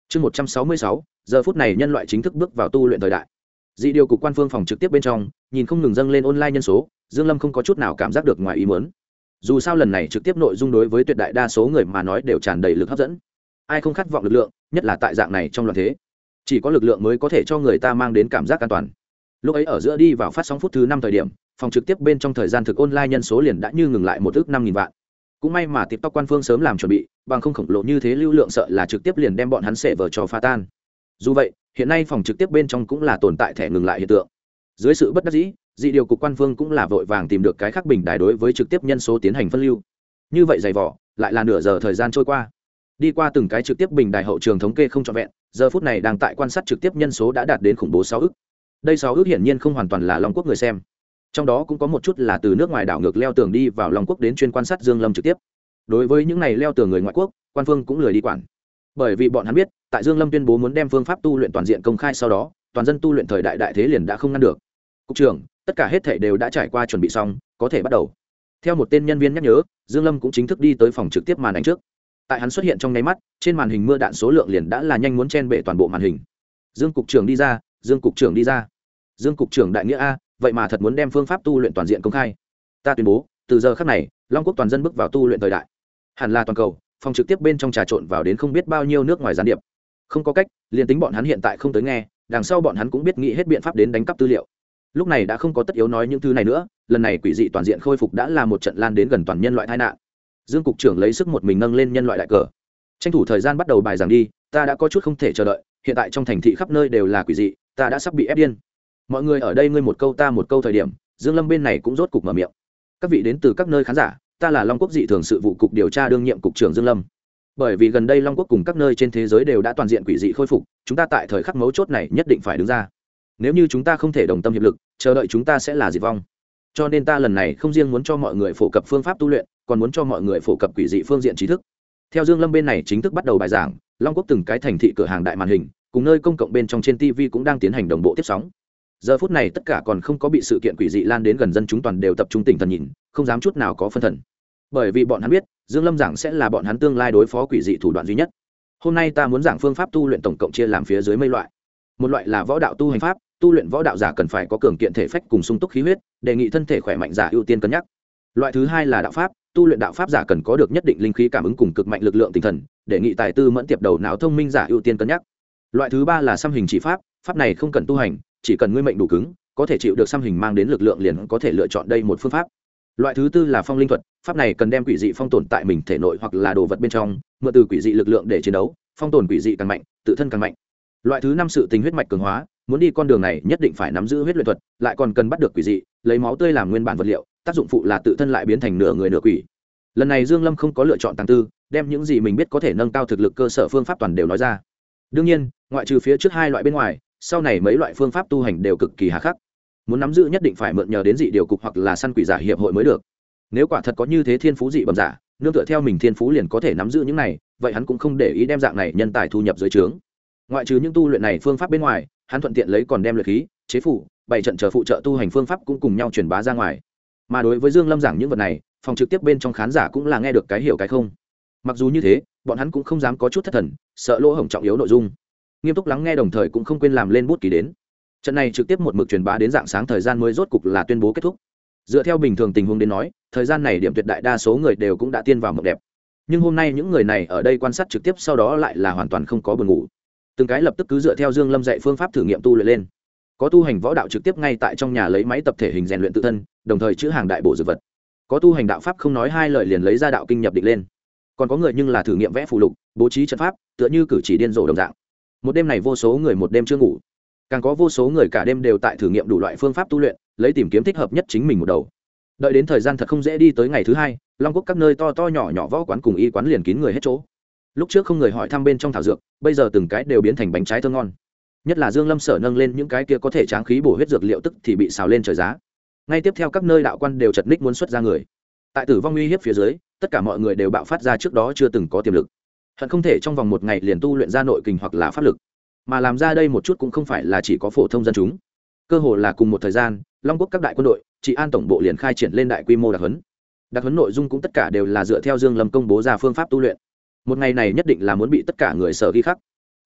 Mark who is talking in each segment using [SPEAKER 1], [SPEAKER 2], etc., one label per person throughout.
[SPEAKER 1] Chương 166, giờ phút này nhân loại chính thức bước vào tu luyện thời đại. Dị điều cục quan phương phòng trực tiếp bên trong, nhìn không ngừng dâng lên online nhân số, Dương Lâm không có chút nào cảm giác được ngoài ý muốn. Dù sao lần này trực tiếp nội dung đối với tuyệt đại đa số người mà nói đều tràn đầy lực hấp dẫn. Ai không khát vọng lực lượng, nhất là tại dạng này trong loạn thế. Chỉ có lực lượng mới có thể cho người ta mang đến cảm giác an toàn. Lúc ấy ở giữa đi vào phát sóng phút thứ 5 thời điểm, phòng trực tiếp bên trong thời gian thực online nhân số liền đã như ngừng lại 1.500.000 vạn. Cũng may mà TikTok quan phương sớm làm chuẩn bị, bằng không khổng lồ như thế lưu lượng sợ là trực tiếp liền đem bọn hắn xệ vở cho phá tan. Dù vậy, hiện nay phòng trực tiếp bên trong cũng là tồn tại thẻ ngừng lại hiện tượng. Dưới sự bất đắc dĩ, dị điều cục quan phương cũng là vội vàng tìm được cái khác bình đài đối với trực tiếp nhân số tiến hành phân lưu. Như vậy dày vỏ, lại là nửa giờ thời gian trôi qua. Đi qua từng cái trực tiếp bình đài hậu trường thống kê không trọn vẹn, giờ phút này đang tại quan sát trực tiếp nhân số đã đạt đến khủng bố 6 ức. Đây 6 ức hiển nhiên không hoàn toàn là Long Quốc người xem. Trong đó cũng có một chút là từ nước ngoài đảo ngược leo tường đi vào Long Quốc đến chuyên quan sát Dương Lâm trực tiếp. Đối với những này leo tường người ngoại quốc, quan phương cũng lười đi quản. Bởi vì bọn hắn biết, tại Dương Lâm tuyên bố muốn đem phương pháp tu luyện toàn diện công khai sau đó, toàn dân tu luyện thời đại đại thế liền đã không ngăn được. Cục trưởng, tất cả hết thảy đều đã trải qua chuẩn bị xong, có thể bắt đầu. Theo một tên nhân viên nhắc nhớ, Dương Lâm cũng chính thức đi tới phòng trực tiếp màn ảnh trước. Tại hắn xuất hiện trong nháy mắt, trên màn hình mưa đạn số lượng liền đã là nhanh muốn chen bể toàn bộ màn hình. Dương cục trưởng đi ra, Dương cục trưởng đi ra. Dương cục trưởng đại nghĩa a, vậy mà thật muốn đem phương pháp tu luyện toàn diện công khai. Ta tuyên bố, từ giờ khắc này, Long Quốc toàn dân bước vào tu luyện thời đại. Hẳn là toàn cầu, phòng trực tiếp bên trong trà trộn vào đến không biết bao nhiêu nước ngoài gián điệp. Không có cách, liền tính bọn hắn hiện tại không tới nghe, đằng sau bọn hắn cũng biết nghĩ hết biện pháp đến đánh cắp tư liệu. Lúc này đã không có tất yếu nói những thứ này nữa, lần này quỷ dị toàn diện khôi phục đã là một trận lan đến gần toàn nhân loại tai nạn. Dương cục trưởng lấy sức một mình nâng lên nhân loại đại cờ. Tranh thủ thời gian bắt đầu bài giảng đi, ta đã có chút không thể chờ đợi, hiện tại trong thành thị khắp nơi đều là quỷ dị, ta đã sắp bị ép điên. Mọi người ở đây ngươi một câu ta một câu thời điểm, Dương Lâm bên này cũng rốt cục mở miệng. Các vị đến từ các nơi khán giả, ta là Long Quốc dị thường sự vụ cục điều tra đương nhiệm cục trưởng Dương Lâm. Bởi vì gần đây Long Quốc cùng các nơi trên thế giới đều đã toàn diện quỷ dị khôi phục, chúng ta tại thời khắc mấu chốt này nhất định phải đứng ra. Nếu như chúng ta không thể đồng tâm hiệp lực, chờ đợi chúng ta sẽ là diệt vong. Cho nên ta lần này không riêng muốn cho mọi người phổ cập phương pháp tu luyện, còn muốn cho mọi người phổ cập quỷ dị phương diện trí thức. Theo Dương Lâm bên này chính thức bắt đầu bài giảng, Long Quốc từng cái thành thị cửa hàng đại màn hình, cùng nơi công cộng bên trong trên TV cũng đang tiến hành đồng bộ tiếp sóng. Giờ phút này tất cả còn không có bị sự kiện quỷ dị lan đến gần dân chúng toàn đều tập trung tỉnh thần nhìn, không dám chút nào có phân thần. Bởi vì bọn hắn biết, Dương Lâm giảng sẽ là bọn hắn tương lai đối phó quỷ dị thủ đoạn duy nhất. Hôm nay ta muốn giảng phương pháp tu luyện tổng cộng chia làm phía dưới mấy loại. Một loại là võ đạo tu hành pháp, tu luyện võ đạo giả cần phải có cường kiện thể phách cùng sung túc khí huyết, đề nghị thân thể khỏe mạnh giả ưu tiên cân nhắc. Loại thứ hai là đạo pháp, tu luyện đạo pháp giả cần có được nhất định linh khí cảm ứng cùng cực mạnh lực lượng tinh thần, đề nghị tài tư mẫn tiệp đầu não thông minh giả ưu tiên cân nhắc. Loại thứ ba là xăm hình chỉ pháp, pháp này không cần tu hành, chỉ cần ngươi mệnh đủ cứng, có thể chịu được xăm hình mang đến lực lượng liền có thể lựa chọn đây một phương pháp. Loại thứ tư là phong linh thuật, pháp này cần đem quỷ dị phong tồn tại mình thể nội hoặc là đồ vật bên trong, mượn từ quỷ dị lực lượng để chiến đấu, phong tồn quỷ dị càng mạnh, tự thân càng mạnh. Loại thứ năm sự tình huyết mạch cường hóa, muốn đi con đường này nhất định phải nắm giữ huyết luyện thuật, lại còn cần bắt được quỷ dị, lấy máu tươi làm nguyên bản vật liệu, tác dụng phụ là tự thân lại biến thành nửa người nửa quỷ. Lần này Dương Lâm không có lựa chọn tàng tư, đem những gì mình biết có thể nâng cao thực lực cơ sở phương pháp toàn đều nói ra. Đương nhiên, ngoại trừ phía trước hai loại bên ngoài, sau này mấy loại phương pháp tu hành đều cực kỳ hà khắc. Muốn nắm giữ nhất định phải mượn nhờ đến dị điều cục hoặc là săn quỷ giả hiệp hội mới được. Nếu quả thật có như thế thiên phú dị bẩm giả, nương tựa theo mình thiên phú liền có thể nắm giữ những này, vậy hắn cũng không để ý đem dạng này nhân tài thu nhập dưới trướng. Ngoại trừ những tu luyện này phương pháp bên ngoài, hắn thuận tiện lấy còn đem luyện khí, chế phủ, bày trận chờ phụ trợ tu hành phương pháp cũng cùng nhau truyền bá ra ngoài. Mà đối với Dương Lâm giảng những vật này, phòng trực tiếp bên trong khán giả cũng là nghe được cái hiểu cái không. Mặc dù như thế, bọn hắn cũng không dám có chút thất thần, sợ lỗ hổng trọng yếu nội dung. Nghiêm túc lắng nghe đồng thời cũng không quên làm lên bút ký đến. Trận này trực tiếp một mực truyền bá đến dạng sáng thời gian mới rốt cục là tuyên bố kết thúc. Dựa theo bình thường tình huống đến nói, thời gian này điểm tuyệt đại đa số người đều cũng đã tiên vào mộng đẹp. Nhưng hôm nay những người này ở đây quan sát trực tiếp sau đó lại là hoàn toàn không có buồn ngủ. Từng cái lập tức cứ dựa theo Dương Lâm dạy phương pháp thử nghiệm tu luyện lên. Có tu hành võ đạo trực tiếp ngay tại trong nhà lấy máy tập thể hình rèn luyện tự thân, đồng thời chữa hàng đại bổ dược vật. Có tu hành đạo pháp không nói hai lời liền lấy ra đạo kinh nhập định lên. Còn có người nhưng là thử nghiệm vẽ phù lục, bố trí trận pháp, tựa như cử chỉ điên rồ đồng dạng. Một đêm này vô số người một đêm chưa ngủ, càng có vô số người cả đêm đều tại thử nghiệm đủ loại phương pháp tu luyện, lấy tìm kiếm thích hợp nhất chính mình một đầu. Đợi đến thời gian thật không dễ đi tới ngày thứ hai, Long Quốc các nơi to to nhỏ nhỏ võ quán cùng y quán liền kín người hết chỗ. Lúc trước không người hỏi thăm bên trong thảo dược, bây giờ từng cái đều biến thành bánh trái thơm ngon. Nhất là Dương Lâm sở nâng lên những cái kia có thể tráng khí bổ huyết dược liệu tức thì bị xào lên trời giá. Ngay tiếp theo các nơi đạo quan đều chật ních muốn xuất ra người. Tại tử vong uy hiếp phía dưới, tất cả mọi người đều bạo phát ra trước đó chưa từng có tiềm lực. Hận không thể trong vòng một ngày liền tu luyện ra nội kình hoặc là pháp lực, mà làm ra đây một chút cũng không phải là chỉ có phổ thông dân chúng. Cơ hồ là cùng một thời gian, Long Quốc các đại quân đội, trị an tổng bộ liền khai triển lên đại quy mô đặc huấn. Đặc huấn nội dung cũng tất cả đều là dựa theo Dương Lâm công bố ra phương pháp tu luyện. Một ngày này nhất định là muốn bị tất cả người sở ghi khắc.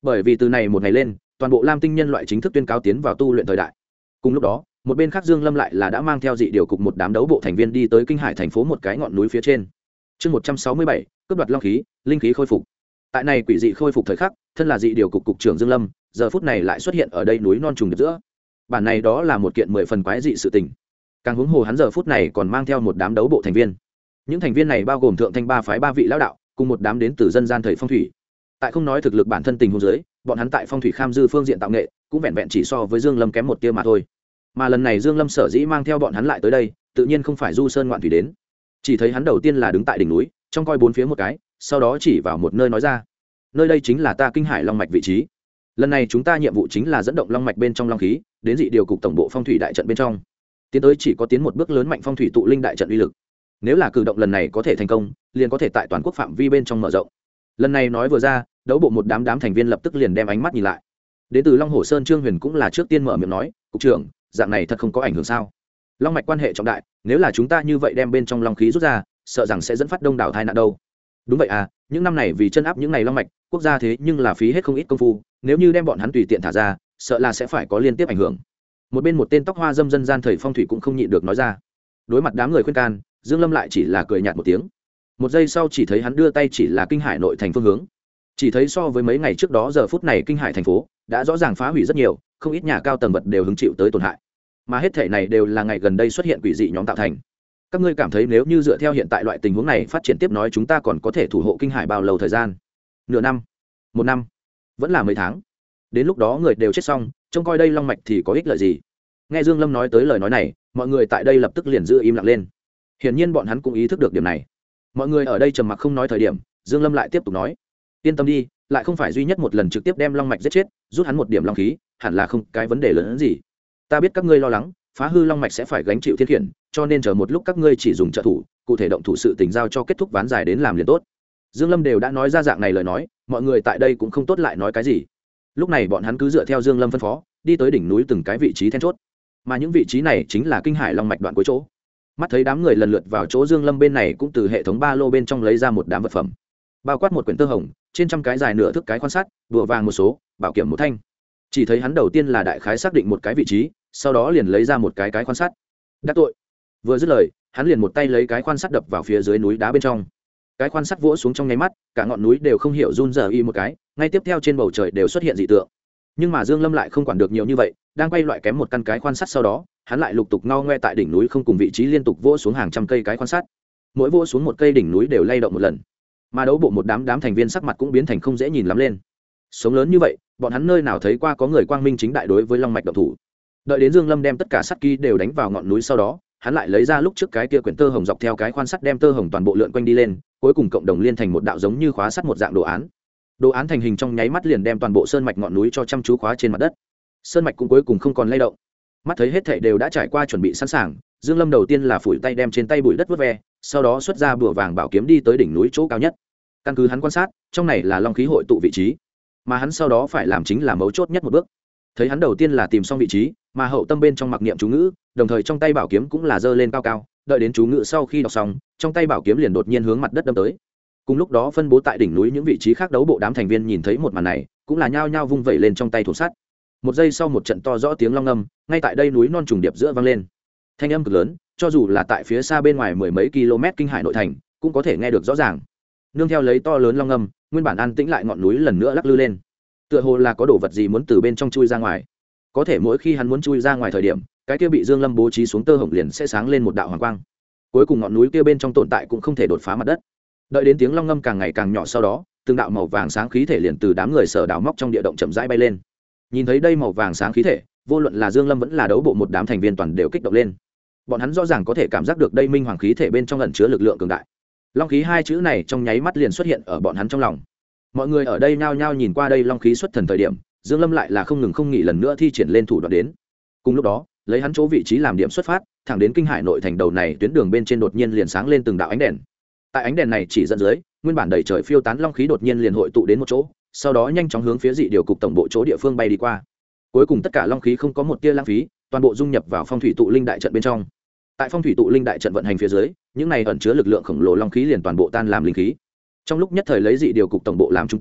[SPEAKER 1] bởi vì từ này một ngày lên toàn bộ lam tinh nhân loại chính thức tuyên cáo tiến vào tu luyện thời đại. Cùng lúc đó một bên khác Dương Lâm lại là đã mang theo dị điều cục một đám đấu bộ thành viên đi tới Kinh Hải thành phố một cái ngọn núi phía trên. Chương 167, cướp đoạt long khí, linh khí khôi phục. Tại này quỷ dị khôi phục thời khắc, thân là dị điều cục cục trưởng Dương Lâm, giờ phút này lại xuất hiện ở đây núi non trùng điệp giữa. Bản này đó là một kiện 10 phần quái dị sự tình. Càng huống hồ hắn giờ phút này còn mang theo một đám đấu bộ thành viên. Những thành viên này bao gồm thượng thanh ba phái ba vị lão đạo, cùng một đám đến từ dân gian thời phong thủy. Tại không nói thực lực bản thân tình huống dưới, bọn hắn tại phong thủy kham dư phương diện tạo nghệ, cũng vẹn vẹn chỉ so với Dương Lâm kém một tia mà thôi. Mà lần này Dương Lâm sở dĩ mang theo bọn hắn lại tới đây, tự nhiên không phải du sơn ngoạn thủy đến. Chỉ thấy hắn đầu tiên là đứng tại đỉnh núi, trong coi bốn phía một cái, sau đó chỉ vào một nơi nói ra: nơi đây chính là ta Kinh Hải long mạch vị trí. Lần này chúng ta nhiệm vụ chính là dẫn động long mạch bên trong long khí đến dị điều cục tổng bộ phong thủy đại trận bên trong, tiến tới chỉ có tiến một bước lớn mạnh phong thủy tụ linh đại trận uy lực. Nếu là cử động lần này có thể thành công, liền có thể tại toàn quốc phạm vi bên trong mở rộng. Lần này nói vừa ra, đấu bộ một đám thành viên lập tức liền đem ánh mắt nhìn lại. Đến từ Long Hồ Sơn Trương Huyền cũng là trước tiên mở miệng nói: cục trưởng, dạng này thật không có ảnh hưởng sao? Long mạch quan hệ trọng đại, nếu là chúng ta như vậy đem bên trong long khí rút ra, sợ rằng sẽ dẫn phát đông đảo tai nạn đâu. Đúng vậy à, những năm này vì chân áp những này long mạch, quốc gia thế nhưng là phí hết không ít công phu, nếu như đem bọn hắn tùy tiện thả ra, sợ là sẽ phải có liên tiếp ảnh hưởng. Một bên một tên tóc hoa dâm dân gian thời phong thủy cũng không nhịn được nói ra. Đối mặt đám người khuyên can, Dương Lâm lại chỉ là cười nhạt một tiếng. Một giây sau chỉ thấy hắn đưa tay chỉ là Kinh Hải nội thành phương hướng. Chỉ thấy so với mấy ngày trước đó giờ phút này Kinh Hải thành phố đã rõ ràng phá hủy rất nhiều, không ít nhà cao tầng vật đều hứng chịu tới tổn hại. Mà hết thể này đều là ngày gần đây xuất hiện quỷ dị nhóm tạo thành. Các ngươi cảm thấy nếu như dựa theo hiện tại loại tình huống này phát triển tiếp nói, chúng ta còn có thể thủ hộ Kinh Hải bao lâu thời gian? Nửa năm, một năm, vẫn là mấy tháng? Đến lúc đó người đều chết xong, trông coi đây long mạch thì có ích lợi gì? Nghe Dương Lâm nói tới lời nói này, mọi người tại đây lập tức liền giữ im lặng lên. Hiển nhiên bọn hắn cũng ý thức được điểm này. Mọi người ở đây trầm mặc không nói thời điểm, Dương Lâm lại tiếp tục nói: yên tâm đi, lại không phải duy nhất một lần trực tiếp đem long mạch giết chết, rút hắn một điểm long khí, hẳn là không cái vấn đề lớn hơn gì. Ta biết các ngươi lo lắng phá hư long mạch sẽ phải gánh chịu thiên khiển, cho nên chờ một lúc các ngươi chỉ dùng trợ thủ, cụ thể động thủ sự tình giao cho kết thúc ván giải đến làm liền tốt. Dương Lâm đều đã nói ra dạng này lời nói, mọi người tại đây cũng không tốt lại nói cái gì. Lúc này bọn hắn cứ dựa theo Dương Lâm phân phó, đi tới đỉnh núi từng cái vị trí then chốt, mà những vị trí này chính là Kinh Hải long mạch đoạn cuối chỗ. Mắt thấy đám người lần lượt vào chỗ Dương Lâm bên này cũng từ hệ thống ba lô bên trong lấy ra một đám vật phẩm, bao quát một quyển tơ hồng, trên trăm cái dài nửa thước cái quan sát, đùa vàng một số, bảo kiểm một thanh. Chỉ thấy hắn đầu tiên là đại khái xác định một cái vị trí, sau đó liền lấy ra một cái quan sát. Đắc tội. Vừa dứt lời, hắn liền một tay lấy cái quan sát đập vào phía dưới núi đá bên trong. Cái quan sát vỗ xuống trong nháy mắt, cả ngọn núi đều không hiểu run rẩy y một cái, ngay tiếp theo trên bầu trời đều xuất hiện dị tượng. Nhưng mà Dương Lâm lại không quản được nhiều như vậy, đang quay loại kém một căn cái quan sát sau đó, hắn lại lục tục ngao ngoe tại đỉnh núi không cùng vị trí liên tục vỗ xuống hàng trăm cây cái quan sát. Mỗi vỗ xuống một cây đỉnh núi đều lay động một lần. Mà đấu bộ một đám thành viên sắc mặt cũng biến thành không dễ nhìn lắm lên. Sống lớn như vậy, bọn hắn nơi nào thấy qua có người quang minh chính đại đối với long mạch động thủ. Đợi đến Dương Lâm đem tất cả sắt ký đều đánh vào ngọn núi sau đó, hắn lại lấy ra lúc trước cái kia quyển tơ hồng dọc theo cái khoan sắt đem tơ hồng toàn bộ lượn quanh đi lên, cuối cùng cộng đồng liên thành một đạo giống như khóa sắt một dạng đồ án. Đồ án thành hình trong nháy mắt liền đem toàn bộ sơn mạch ngọn núi cho chăm chú khóa trên mặt đất. Sơn mạch cũng cuối cùng không còn lay động. Mắt thấy hết thảy đều đã trải qua chuẩn bị sẵn sàng, Dương Lâm đầu tiên là phủi tay đem trên tay bụi đất vớt ve, sau đó xuất ra bùa vàng bảo kiếm đi tới đỉnh núi chỗ cao nhất. Căn cứ hắn quan sát, trong này là long khí hội tụ vị trí, mà hắn sau đó phải làm chính là mấu chốt nhất một bước. Thấy hắn đầu tiên là tìm xong vị trí, mà hậu tâm bên trong mặc niệm chú ngữ, đồng thời trong tay bảo kiếm cũng là giơ lên cao cao, đợi đến chú ngữ sau khi đọc xong, trong tay bảo kiếm liền đột nhiên hướng mặt đất đâm tới. Cùng lúc đó phân bố tại đỉnh núi những vị trí khác đấu bộ đám thành viên nhìn thấy một màn này, cũng là nhao nhao vung vẩy lên trong tay thủ sắt. Một giây sau một trận to rõ tiếng long ngâm, ngay tại đây núi non trùng điệp giữa vang lên. Thanh âm cực lớn, cho dù là tại phía xa bên ngoài mười mấy km Kinh Hải nội thành, cũng có thể nghe được rõ ràng. Nương theo lấy to lớn long ngâm, nguyên bản an tĩnh lại ngọn núi lần nữa lắc lư lên. Tựa hồ là có đồ vật gì muốn từ bên trong chui ra ngoài. Có thể mỗi khi hắn muốn chui ra ngoài thời điểm, cái kia bị Dương Lâm bố trí xuống tơ hồng liền sẽ sáng lên một đạo hoàng quang. Cuối cùng ngọn núi kia bên trong tồn tại cũng không thể đột phá mặt đất. Đợi đến tiếng long ngâm càng ngày càng nhỏ sau đó, từng đạo màu vàng sáng khí thể liền từ đám người sở đào móc trong địa động chậm rãi bay lên. Nhìn thấy đây màu vàng sáng khí thể, vô luận là Dương Lâm vẫn là đấu bộ một đám thành viên toàn đều kích động lên. Bọn hắn rõ ràng có thể cảm giác được đây minh hoàng khí thể bên trong ẩn chứa lực lượng cường đại. Long khí hai chữ này trong nháy mắt liền xuất hiện ở bọn hắn trong lòng. Mọi người ở đây nhao nhao nhìn qua đây long khí xuất thần thời điểm, Dương Lâm lại là không ngừng không nghỉ lần nữa thi triển lên thủ đoạn đến. Cùng lúc đó, lấy hắn chỗ vị trí làm điểm xuất phát, thẳng đến Kinh Hải nội thành đầu này tuyến đường bên trên đột nhiên liền sáng lên từng đạo ánh đèn. Tại ánh đèn này chỉ dẫn dưới, nguyên bản đầy trời phiêu tán long khí đột nhiên liền hội tụ đến một chỗ, sau đó nhanh chóng hướng phía dị điều cục tổng bộ chỗ địa phương bay đi qua. Cuối cùng tất cả long khí không có một tia lãng phí, toàn bộ dung nhập vào phong thủy tụ linh đại trận bên trong. Tại phong thủy tụ linh đại trận vận hành phía dưới, những này ẩn chứa lực lượng khổng lồ long khí liền toàn bộ tan làm linh khí. Trong lúc nhất thời lấy dị điều cục tổng bộ làm trung tâm,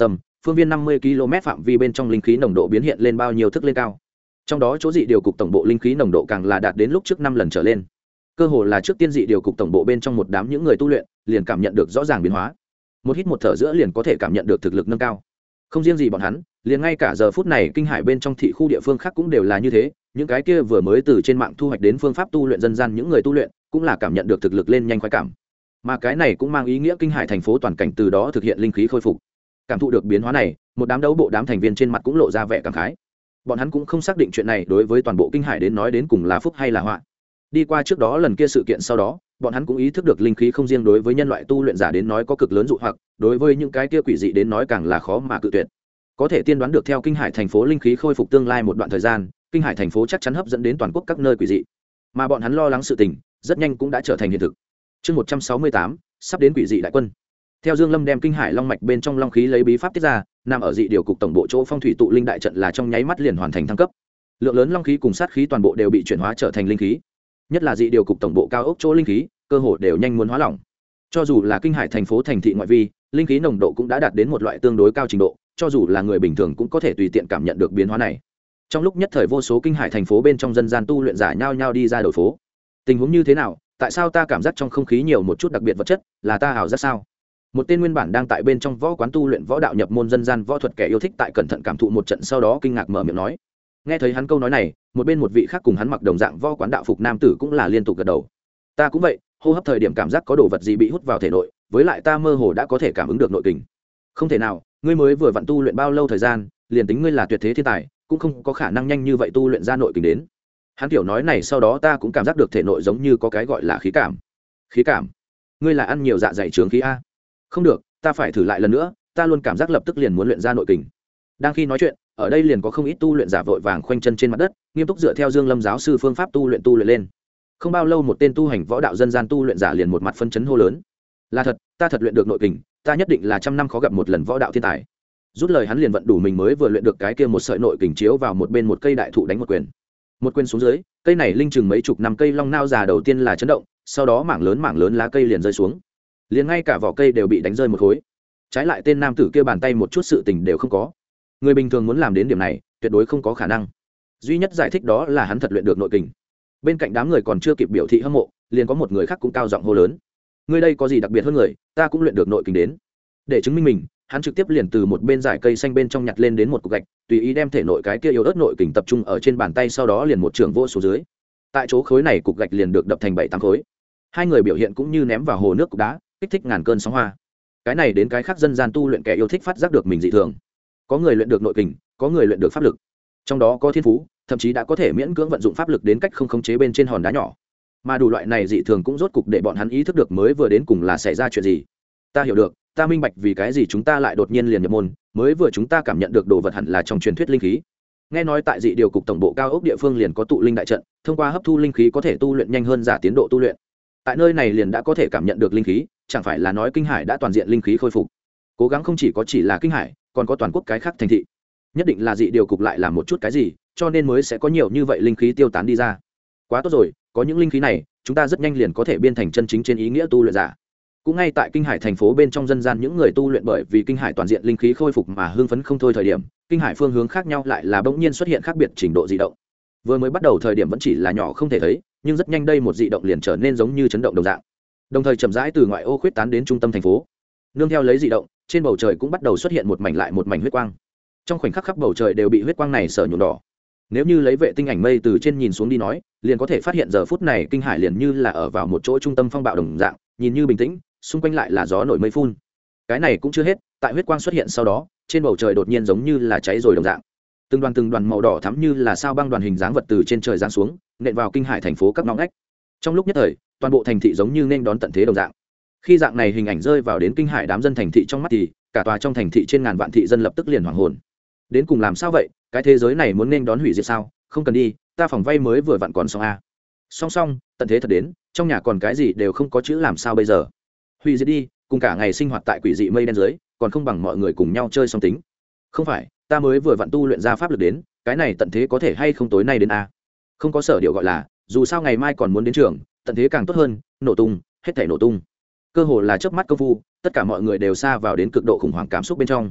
[SPEAKER 1] phương viên 50 km phạm vi bên trong linh khí nồng độ biến hiện lên bao nhiêu thức lên cao. Trong đó chỗ dị điều cục tổng bộ linh khí nồng độ càng là đạt đến lúc trước 5 lần trở lên. Cơ hồ là trước tiên dị điều cục tổng bộ bên trong một đám những người tu luyện liền cảm nhận được rõ ràng biến hóa. Một hít một thở giữa liền có thể cảm nhận được thực lực nâng cao. Không riêng gì bọn hắn, liền ngay cả giờ phút này kinh hải bên trong thị khu địa phương khác cũng đều là như thế. Những cái kia vừa mới từ trên mạng thu hoạch đến phương pháp tu luyện dân gian những người tu luyện cũng là cảm nhận được thực lực lên nhanh khoái cảm. Mà cái này cũng mang ý nghĩa kinh hải thành phố toàn cảnh từ đó thực hiện linh khí khôi phục. Cảm thụ được biến hóa này, một đám đấu bộ đám thành viên trên mặt cũng lộ ra vẻ cảm khái. Bọn hắn cũng không xác định chuyện này đối với toàn bộ kinh hải đến nói đến cùng là phúc hay là họa. Đi qua trước đó lần kia sự kiện sau đó, bọn hắn cũng ý thức được linh khí không riêng đối với nhân loại tu luyện giả đến nói có cực lớn dụ hoặc, đối với những cái kia quỷ dị đến nói càng là khó mà cự tuyệt. Có thể tiên đoán được theo kinh hải thành phố linh khí khôi phục tương lai một đoạn thời gian, kinh hải thành phố chắc chắn hấp dẫn đến toàn quốc các nơi quỷ dị. Mà bọn hắn lo lắng sự tình, rất nhanh cũng đã trở thành hiện thực. Chương 168, sắp đến quỷ dị đại quân. Theo Dương Lâm đem kinh hải long mạch bên trong long khí lấy bí pháp tiết ra, nằm ở dị điều cục tổng bộ chỗ phong thủy tụ linh đại trận là trong nháy mắt liền hoàn thành thăng cấp. Lượng lớn long khí cùng sát khí toàn bộ đều bị chuyển hóa trở thành linh khí. Nhất là dị điều cục tổng bộ cao ốc chỗ linh khí, cơ hồ đều nhanh muốn hóa lỏng. Cho dù là kinh hải thành phố thành thị ngoại vi, linh khí nồng độ cũng đã đạt đến một loại tương đối cao trình độ, cho dù là người bình thường cũng có thể tùy tiện cảm nhận được biến hóa này. Trong lúc nhất thời vô số kinh hải thành phố bên trong dân gian tu luyện giả nhao nhao đi ra đầu phố. Tình huống như thế nào? Tại sao ta cảm giác trong không khí nhiều một chút đặc biệt vật chất, là ta ảo giác sao? Một tên nguyên bản đang tại bên trong võ quán tu luyện võ đạo nhập môn dân gian võ thuật kẻ yêu thích tại cẩn thận cảm thụ một trận sau đó kinh ngạc mở miệng nói. Nghe thấy hắn câu nói này, một bên một vị khác cùng hắn mặc đồng dạng võ quán đạo phục nam tử cũng là liên tục gật đầu. Ta cũng vậy, hô hấp thời điểm cảm giác có đồ vật gì bị hút vào thể nội, với lại ta mơ hồ đã có thể cảm ứng được nội kình. Không thể nào, ngươi mới vừa vặn tu luyện bao lâu thời gian, liền tính ngươi là tuyệt thế thiên tài, cũng không có khả năng nhanh như vậy tu luyện ra nội kình đến. Hắn kiểu nói này sau đó ta cũng cảm giác được thể nội giống như có cái gọi là khí cảm. Khí cảm? Ngươi là ăn nhiều dạ dày trướng khí a? Không được, ta phải thử lại lần nữa, ta luôn cảm giác lập tức liền muốn luyện ra nội kình. Đang khi nói chuyện, ở đây liền có không ít tu luyện giả vội vàng khoanh chân trên mặt đất, nghiêm túc dựa theo Dương Lâm giáo sư phương pháp tu luyện lên. Không bao lâu một tên tu hành võ đạo dân gian tu luyện giả liền một mặt phân chấn hô lớn: "Là thật, ta thật luyện được nội kình, ta nhất định là trăm năm khó gặp một lần võ đạo thiên tài." Rút lời hắn liền vận đủ mình mới vừa luyện được cái kia một sợi nội kình chiếu vào một bên một cây đại thụ đánh một quyền. Một quyền xuống dưới, cây này linh chừng mấy chục năm cây long nao già đầu tiên là chấn động, sau đó mảng lớn lá cây liền rơi xuống. Liền ngay cả vỏ cây đều bị đánh rơi một khối. Trái lại tên nam tử kia bàn tay một chút sự tình đều không có. Người bình thường muốn làm đến điểm này, tuyệt đối không có khả năng. Duy nhất giải thích đó là hắn thật luyện được nội kình. Bên cạnh đám người còn chưa kịp biểu thị hâm mộ, liền có một người khác cũng cao giọng hô lớn: "Ngươi đây có gì đặc biệt hơn người, ta cũng luyện được nội kình đến." Để chứng minh mình, hắn trực tiếp liền từ một bên dải cây xanh bên trong nhặt lên đến một cục gạch, tùy ý đem thể nội cái kia yếu ớt nội kình tập trung ở trên bàn tay, sau đó liền một trường vô xuống dưới. Tại chỗ khối này cục gạch liền được đập thành 7-8 khối. Hai người biểu hiện cũng như ném vào hồ nước cục đá, kích thích ngàn cơn sóng hoa. Cái này đến cái khác dân gian tu luyện kẻ yêu thích phát giác được mình dị thường. Có người luyện được nội kình, có người luyện được pháp lực. Trong đó có thiên phú, thậm chí đã có thể miễn cưỡng vận dụng pháp lực đến cách không khống chế bên trên hòn đá nhỏ. Mà đủ loại này dị thường cũng rốt cục để bọn hắn ý thức được mới vừa đến cùng là xảy ra chuyện gì. Ta hiểu được, ta minh bạch vì cái gì chúng ta lại đột nhiên liền nhập môn, mới vừa chúng ta cảm nhận được đồ vật hẳn là trong truyền thuyết linh khí. Nghe nói tại dị điều cục tổng bộ cao ốc địa phương liền có tụ linh đại trận, thông qua hấp thu linh khí có thể tu luyện nhanh hơn giả tiến độ tu luyện. Tại nơi này liền đã có thể cảm nhận được linh khí, chẳng phải là nói kinh hải đã toàn diện linh khí khôi phục. Cố gắng không chỉ là kinh hải, còn có toàn quốc cái khác thành thị. Nhất định là dị điều cục lại làm một chút cái gì, cho nên mới sẽ có nhiều như vậy linh khí tiêu tán đi ra. Quá tốt rồi, có những linh khí này, chúng ta rất nhanh liền có thể biên thành chân chính trên ý nghĩa tu luyện giả. Cũng ngay tại kinh hải thành phố bên trong dân gian những người tu luyện bởi vì kinh hải toàn diện linh khí khôi phục mà hưng phấn không thôi thời điểm, kinh hải phương hướng khác nhau lại là bỗng nhiên xuất hiện khác biệt trình độ dị động. Vừa mới bắt đầu thời điểm vẫn chỉ là nhỏ không thể thấy, nhưng rất nhanh đây một dị động liền trở nên giống như chấn động đồng dạng, đồng thời chậm rãi từ ngoại ô khuyết tán đến trung tâm thành phố. Nương theo lấy dị động, trên bầu trời cũng bắt đầu xuất hiện một mảnh lại một mảnh huyết quang. Trong khoảnh khắc khắp bầu trời đều bị huyết quang này sở nhuộm đỏ. Nếu như lấy vệ tinh ảnh mây từ trên nhìn xuống đi nói, liền có thể phát hiện giờ phút này kinh hải liền như là ở vào một chỗ trung tâm phong bạo đồng dạng, nhìn như bình tĩnh, xung quanh lại là gió nổi mây phun. Cái này cũng chưa hết, tại huyết quang xuất hiện sau đó, trên bầu trời đột nhiên giống như là cháy rồi đồng dạng. Từng đoàn màu đỏ thắm như là sao băng đoàn hình dáng vật từ trên trời giáng xuống, nện vào kinh hải thành phố các ngõ ngách. Trong lúc nhất thời, toàn bộ thành thị giống như nên đón tận thế đồng dạng. Khi dạng này hình ảnh rơi vào đến kinh hải đám dân thành thị trong mắt thì cả tòa trong thành thị trên ngàn vạn thị dân lập tức liền hoảng hồn. Đến cùng làm sao vậy, cái thế giới này muốn nên đón hủy diệt sao? Không cần đi, ta phòng vay mới vừa vặn còn xong a. Song tận thế thật đến, trong nhà còn cái gì đều không có chữ làm sao bây giờ? Hủy diệt đi, cùng cả ngày sinh hoạt tại quỷ dị mây đen dưới, còn không bằng mọi người cùng nhau chơi song tính. Không phải, ta mới vừa vặn tu luyện ra pháp lực đến, cái này tận thế có thể hay không tối nay đến a? Không có sở điệu gọi là, dù sao ngày mai còn muốn đến trường, tận thế càng tốt hơn, nổ tung, hết thảy nổ tung. Cơ hồ là chớp mắt công phu, tất cả mọi người đều sa vào đến cực độ khủng hoảng cảm xúc bên trong.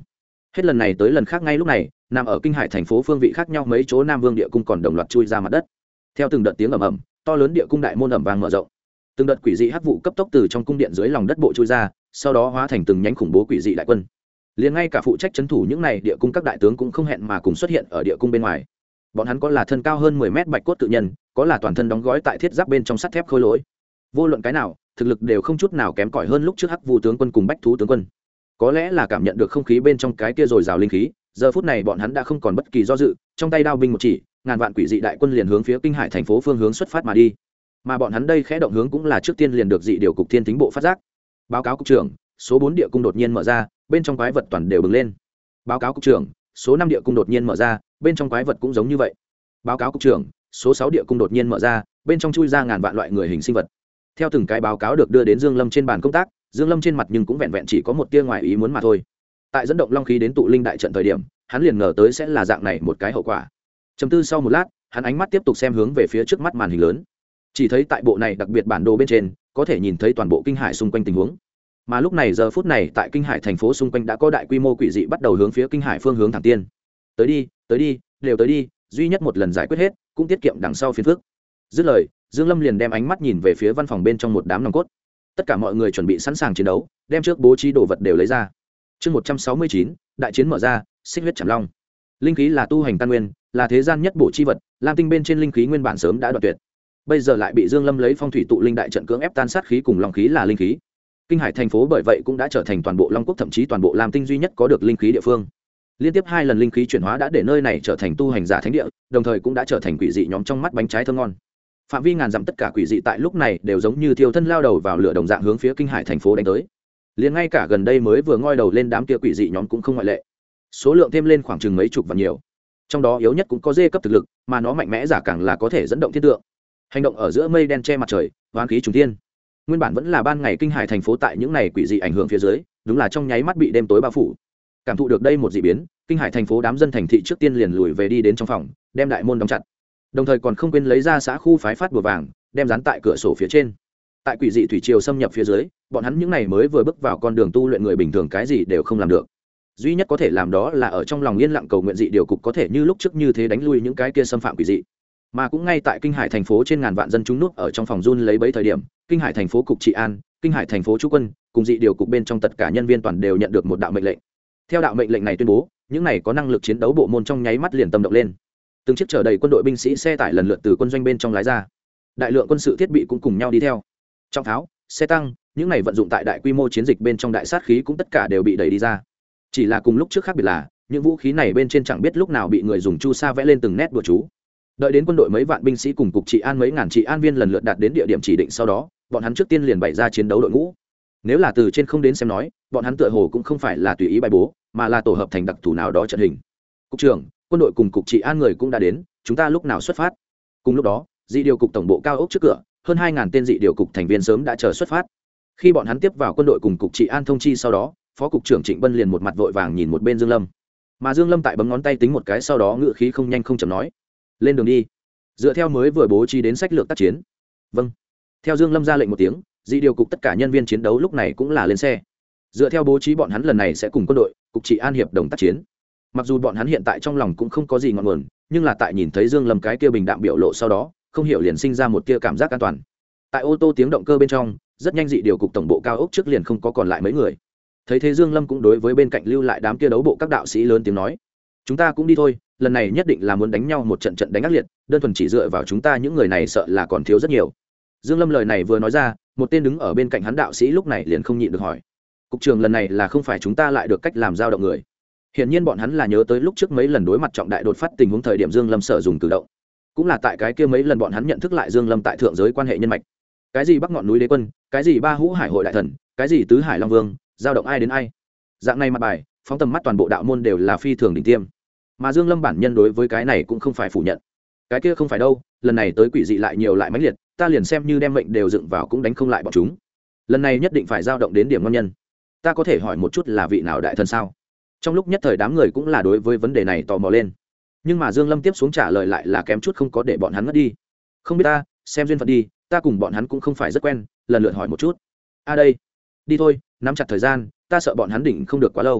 [SPEAKER 1] Hết lần này tới lần khác ngay lúc này, nằm ở kinh hải thành phố phương vị khác nhau mấy chỗ Nam Vương địa cung còn đồng loạt chui ra mặt đất. Theo từng đợt tiếng ầm ầm, to lớn địa cung đại môn ầm vang mở rộng. Từng đợt quỷ dị hắc vụ cấp tốc từ trong cung điện dưới lòng đất bộ chui ra, sau đó hóa thành từng nhánh khủng bố quỷ dị đại quân. Liền ngay cả phụ trách trấn thủ những này địa cung các đại tướng cũng không hẹn mà cùng xuất hiện ở địa cung bên ngoài. Bọn hắn có là thân cao hơn 10 mét bạch cốt cự nhân, có là toàn thân đóng gói tại thiết giáp bên trong sắt thép khôi lỗi. Vô luận cái nào, thực lực đều không chút nào kém cỏi hơn lúc trước hắc vụ tướng quân cùng bách thú tướng quân. Có lẽ là cảm nhận được không khí bên trong cái kia dồi dào linh khí, giờ phút này bọn hắn đã không còn bất kỳ do dự, trong tay đao binh một chỉ, ngàn vạn quỷ dị đại quân liền hướng phía kinh hải thành phố phương hướng xuất phát mà đi. Mà bọn hắn đây khẽ động hướng cũng là trước tiên liền được dị điều cục thiên tính bộ phát giác. Báo cáo cục trưởng, số 4 địa cung đột nhiên mở ra, bên trong quái vật toàn đều bừng lên. Báo cáo cục trưởng, số 5 địa cung đột nhiên mở ra, bên trong quái vật cũng giống như vậy. Báo cáo cục trưởng, số 6 địa cung đột nhiên mở ra, bên trong chui ra ngàn vạn loại người hình sinh vật. Theo từng cái báo cáo được đưa đến Dương Lâm trên bàn công tác, Dương Lâm trên mặt nhưng cũng vẹn vẹn chỉ có một tia ngoài ý muốn mà thôi. Tại dẫn động long khí đến tụ linh đại trận thời điểm, hắn liền ngờ tới sẽ là dạng này một cái hậu quả. Trầm tư sau một lát, hắn ánh mắt tiếp tục xem hướng về phía trước mắt màn hình lớn. Chỉ thấy tại bộ này đặc biệt bản đồ bên trên, có thể nhìn thấy toàn bộ kinh hải xung quanh tình huống. Mà lúc này giờ phút này tại kinh hải thành phố xung quanh đã có đại quy mô quỷ dị bắt đầu hướng phía kinh hải phương hướng thẳng tiên. Tới đi, đều tới đi, duy nhất một lần giải quyết hết, cũng tiết kiệm đằng sau phiền phức. Dứt lời, Dương Lâm liền đem ánh mắt nhìn về phía văn phòng bên trong một đám nòng cốt. Tất cả mọi người chuẩn bị sẵn sàng chiến đấu, đem trước bố trí đồ vật đều lấy ra. Chương 169, đại chiến mở ra, xích huyết chảm long. Linh khí là tu hành căn nguyên, là thế gian nhất bổ chi vật, lam tinh bên trên linh khí nguyên bản sớm đã đoạn tuyệt. Bây giờ lại bị Dương Lâm lấy phong thủy tụ linh đại trận cưỡng ép tan sát khí cùng long khí là linh khí. Kinh hải thành phố bởi vậy cũng đã trở thành toàn bộ Long Quốc thậm chí toàn bộ lam tinh duy nhất có được linh khí địa phương. Liên tiếp 2 lần linh khí chuyển hóa đã để nơi này trở thành tu hành giả thánh địa, đồng thời cũng đã trở thành quỷ dị nhóm trong mắt bánh trái thơm ngon. Phạm vi ngàn dặm tất cả quỷ dị tại lúc này đều giống như thiêu thân lao đầu vào lửa đồng dạng hướng phía kinh hải thành phố đánh tới. Liền ngay cả gần đây mới vừa ngoi đầu lên đám kia quỷ dị nhóm cũng không ngoại lệ. Số lượng thêm lên khoảng chừng mấy chục và nhiều. Trong đó yếu nhất cũng có dê cấp thực lực, mà nó mạnh mẽ giả càng là có thể dẫn động thiên tượng. Hành động ở giữa mây đen che mặt trời, oán khí trùng thiên. Nguyên bản vẫn là ban ngày kinh hải thành phố tại những này quỷ dị ảnh hưởng phía dưới, đúng là trong nháy mắt bị đêm tối bao phủ. Cảm thụ được đây một dị biến, kinh hải thành phố đám dân thành thị trước tiên liền lùi về đi đến trong phòng, đem đại môn đóng chặt. Đồng thời còn không quên lấy ra xã khu phái phát bùa vàng, đem dán tại cửa sổ phía trên. Tại quỷ dị thủy triều xâm nhập phía dưới, bọn hắn những này mới vừa bước vào con đường tu luyện người bình thường cái gì đều không làm được. Duy nhất có thể làm đó là ở trong lòng yên lặng cầu nguyện dị điều cục có thể như lúc trước như thế đánh lui những cái kia xâm phạm quỷ dị. Mà cũng ngay tại kinh hải thành phố trên ngàn vạn dân chúng núp ở trong phòng run lấy bấy thời điểm, kinh hải thành phố cục trị an, kinh hải thành phố chú quân cùng dị điều cục bên trong tất cả nhân viên toàn đều nhận được một đạo mệnh lệnh. Theo đạo mệnh lệnh này tuyên bố, những này có năng lực chiến đấu bộ môn trong nháy mắt liền tâm động lên. Từng chiếc chở đầy quân đội binh sĩ xe tải lần lượt từ quân doanh bên trong lái ra, đại lượng quân sự thiết bị cũng cùng nhau đi theo. Trong pháo, xe tăng, những này vận dụng tại đại quy mô chiến dịch bên trong đại sát khí cũng tất cả đều bị đẩy đi ra. Chỉ là cùng lúc trước khác biệt là, những vũ khí này bên trên chẳng biết lúc nào bị người dùng chu sa vẽ lên từng nét bùa chú. Đợi đến quân đội mấy vạn binh sĩ cùng cục trị an mấy ngàn trị an viên lần lượt đạt đến địa điểm chỉ định sau đó, bọn hắn trước tiên liền bày ra chiến đấu đội ngũ. Nếu là từ trên không đến xem nói, bọn hắn tựa hồ cũng không phải là tùy ý bài bố, mà là tổ hợp thành đặc thù nào đó trận hình. Cục trưởng, quân đội cùng cục trị an người cũng đã đến, chúng ta lúc nào xuất phát? Cùng lúc đó, dị điều cục tổng bộ cao ốc trước cửa, hơn 2000 tên dị điều cục thành viên sớm đã chờ xuất phát. Khi bọn hắn tiếp vào quân đội cùng cục trị an thông chi sau đó, phó cục trưởng Trịnh Bân liền một mặt vội vàng nhìn một bên Dương Lâm. Mà Dương Lâm tại bấm ngón tay tính một cái sau đó ngựa khí không nhanh không chậm nói: "Lên đường đi." Dựa theo mới vừa bố trí đến sách lược tác chiến. Vâng. Theo Dương Lâm ra lệnh một tiếng, dị điều cục tất cả nhân viên chiến đấu lúc này cũng là lên xe. Dựa theo bố trí bọn hắn lần này sẽ cùng quân đội, cục trị an hiệp đồng tác chiến. Mặc dù bọn hắn hiện tại trong lòng cũng không có gì ngọn nguồn, nhưng là tại nhìn thấy Dương Lâm cái kia bình đạm biểu lộ sau đó, không hiểu liền sinh ra một tia cảm giác an toàn. Tại ô tô tiếng động cơ bên trong, rất nhanh dị điều cục tổng bộ cao ốc trước liền không có còn lại mấy người. Thấy thế Dương Lâm cũng đối với bên cạnh lưu lại đám kia đấu bộ các đạo sĩ lớn tiếng nói: "Chúng ta cũng đi thôi, lần này nhất định là muốn đánh nhau một trận trận đánh ác liệt, đơn thuần chỉ dựa vào chúng ta những người này sợ là còn thiếu rất nhiều." Dương Lâm lời này vừa nói ra, một tên đứng ở bên cạnh hắn đạo sĩ lúc này liền không nhịn được hỏi: "Cục trưởng, lần này là không phải chúng ta lại được cách làm dao động người?" Hiển nhiên bọn hắn là nhớ tới lúc trước mấy lần đối mặt trọng đại đột phát tình huống thời điểm Dương Lâm sở dùng cử động, cũng là tại cái kia mấy lần bọn hắn nhận thức lại Dương Lâm tại thượng giới quan hệ nhân mạch. Cái gì Bắc ngọn núi đế quân, cái gì Ba Hũ Hải hội đại thần, cái gì Tứ Hải Long Vương, dao động ai đến ai. Dạng này mặt bài, phóng tầm mắt toàn bộ đạo môn đều là phi thường đỉnh tiêm. Mà Dương Lâm bản nhân đối với cái này cũng không phải phủ nhận. Cái kia không phải đâu, lần này tới quỷ dị lại nhiều lại mãnh liệt, ta liền xem như đem mệnh đều dựng vào cũng đánh không lại bọn chúng. Lần này nhất định phải dao động đến điểm ngon nhân. Ta có thể hỏi một chút là vị nào đại thần sao? Trong lúc nhất thời đám người cũng là đối với vấn đề này tò mò lên. Nhưng mà Dương Lâm tiếp xuống trả lời lại là kém chút không có để bọn hắn ngất đi. Không biết ta, xem duyên phận đi, ta cùng bọn hắn cũng không phải rất quen, lần lượt hỏi một chút. Đây, đi thôi, nắm chặt thời gian, ta sợ bọn hắn đỉnh không được quá lâu.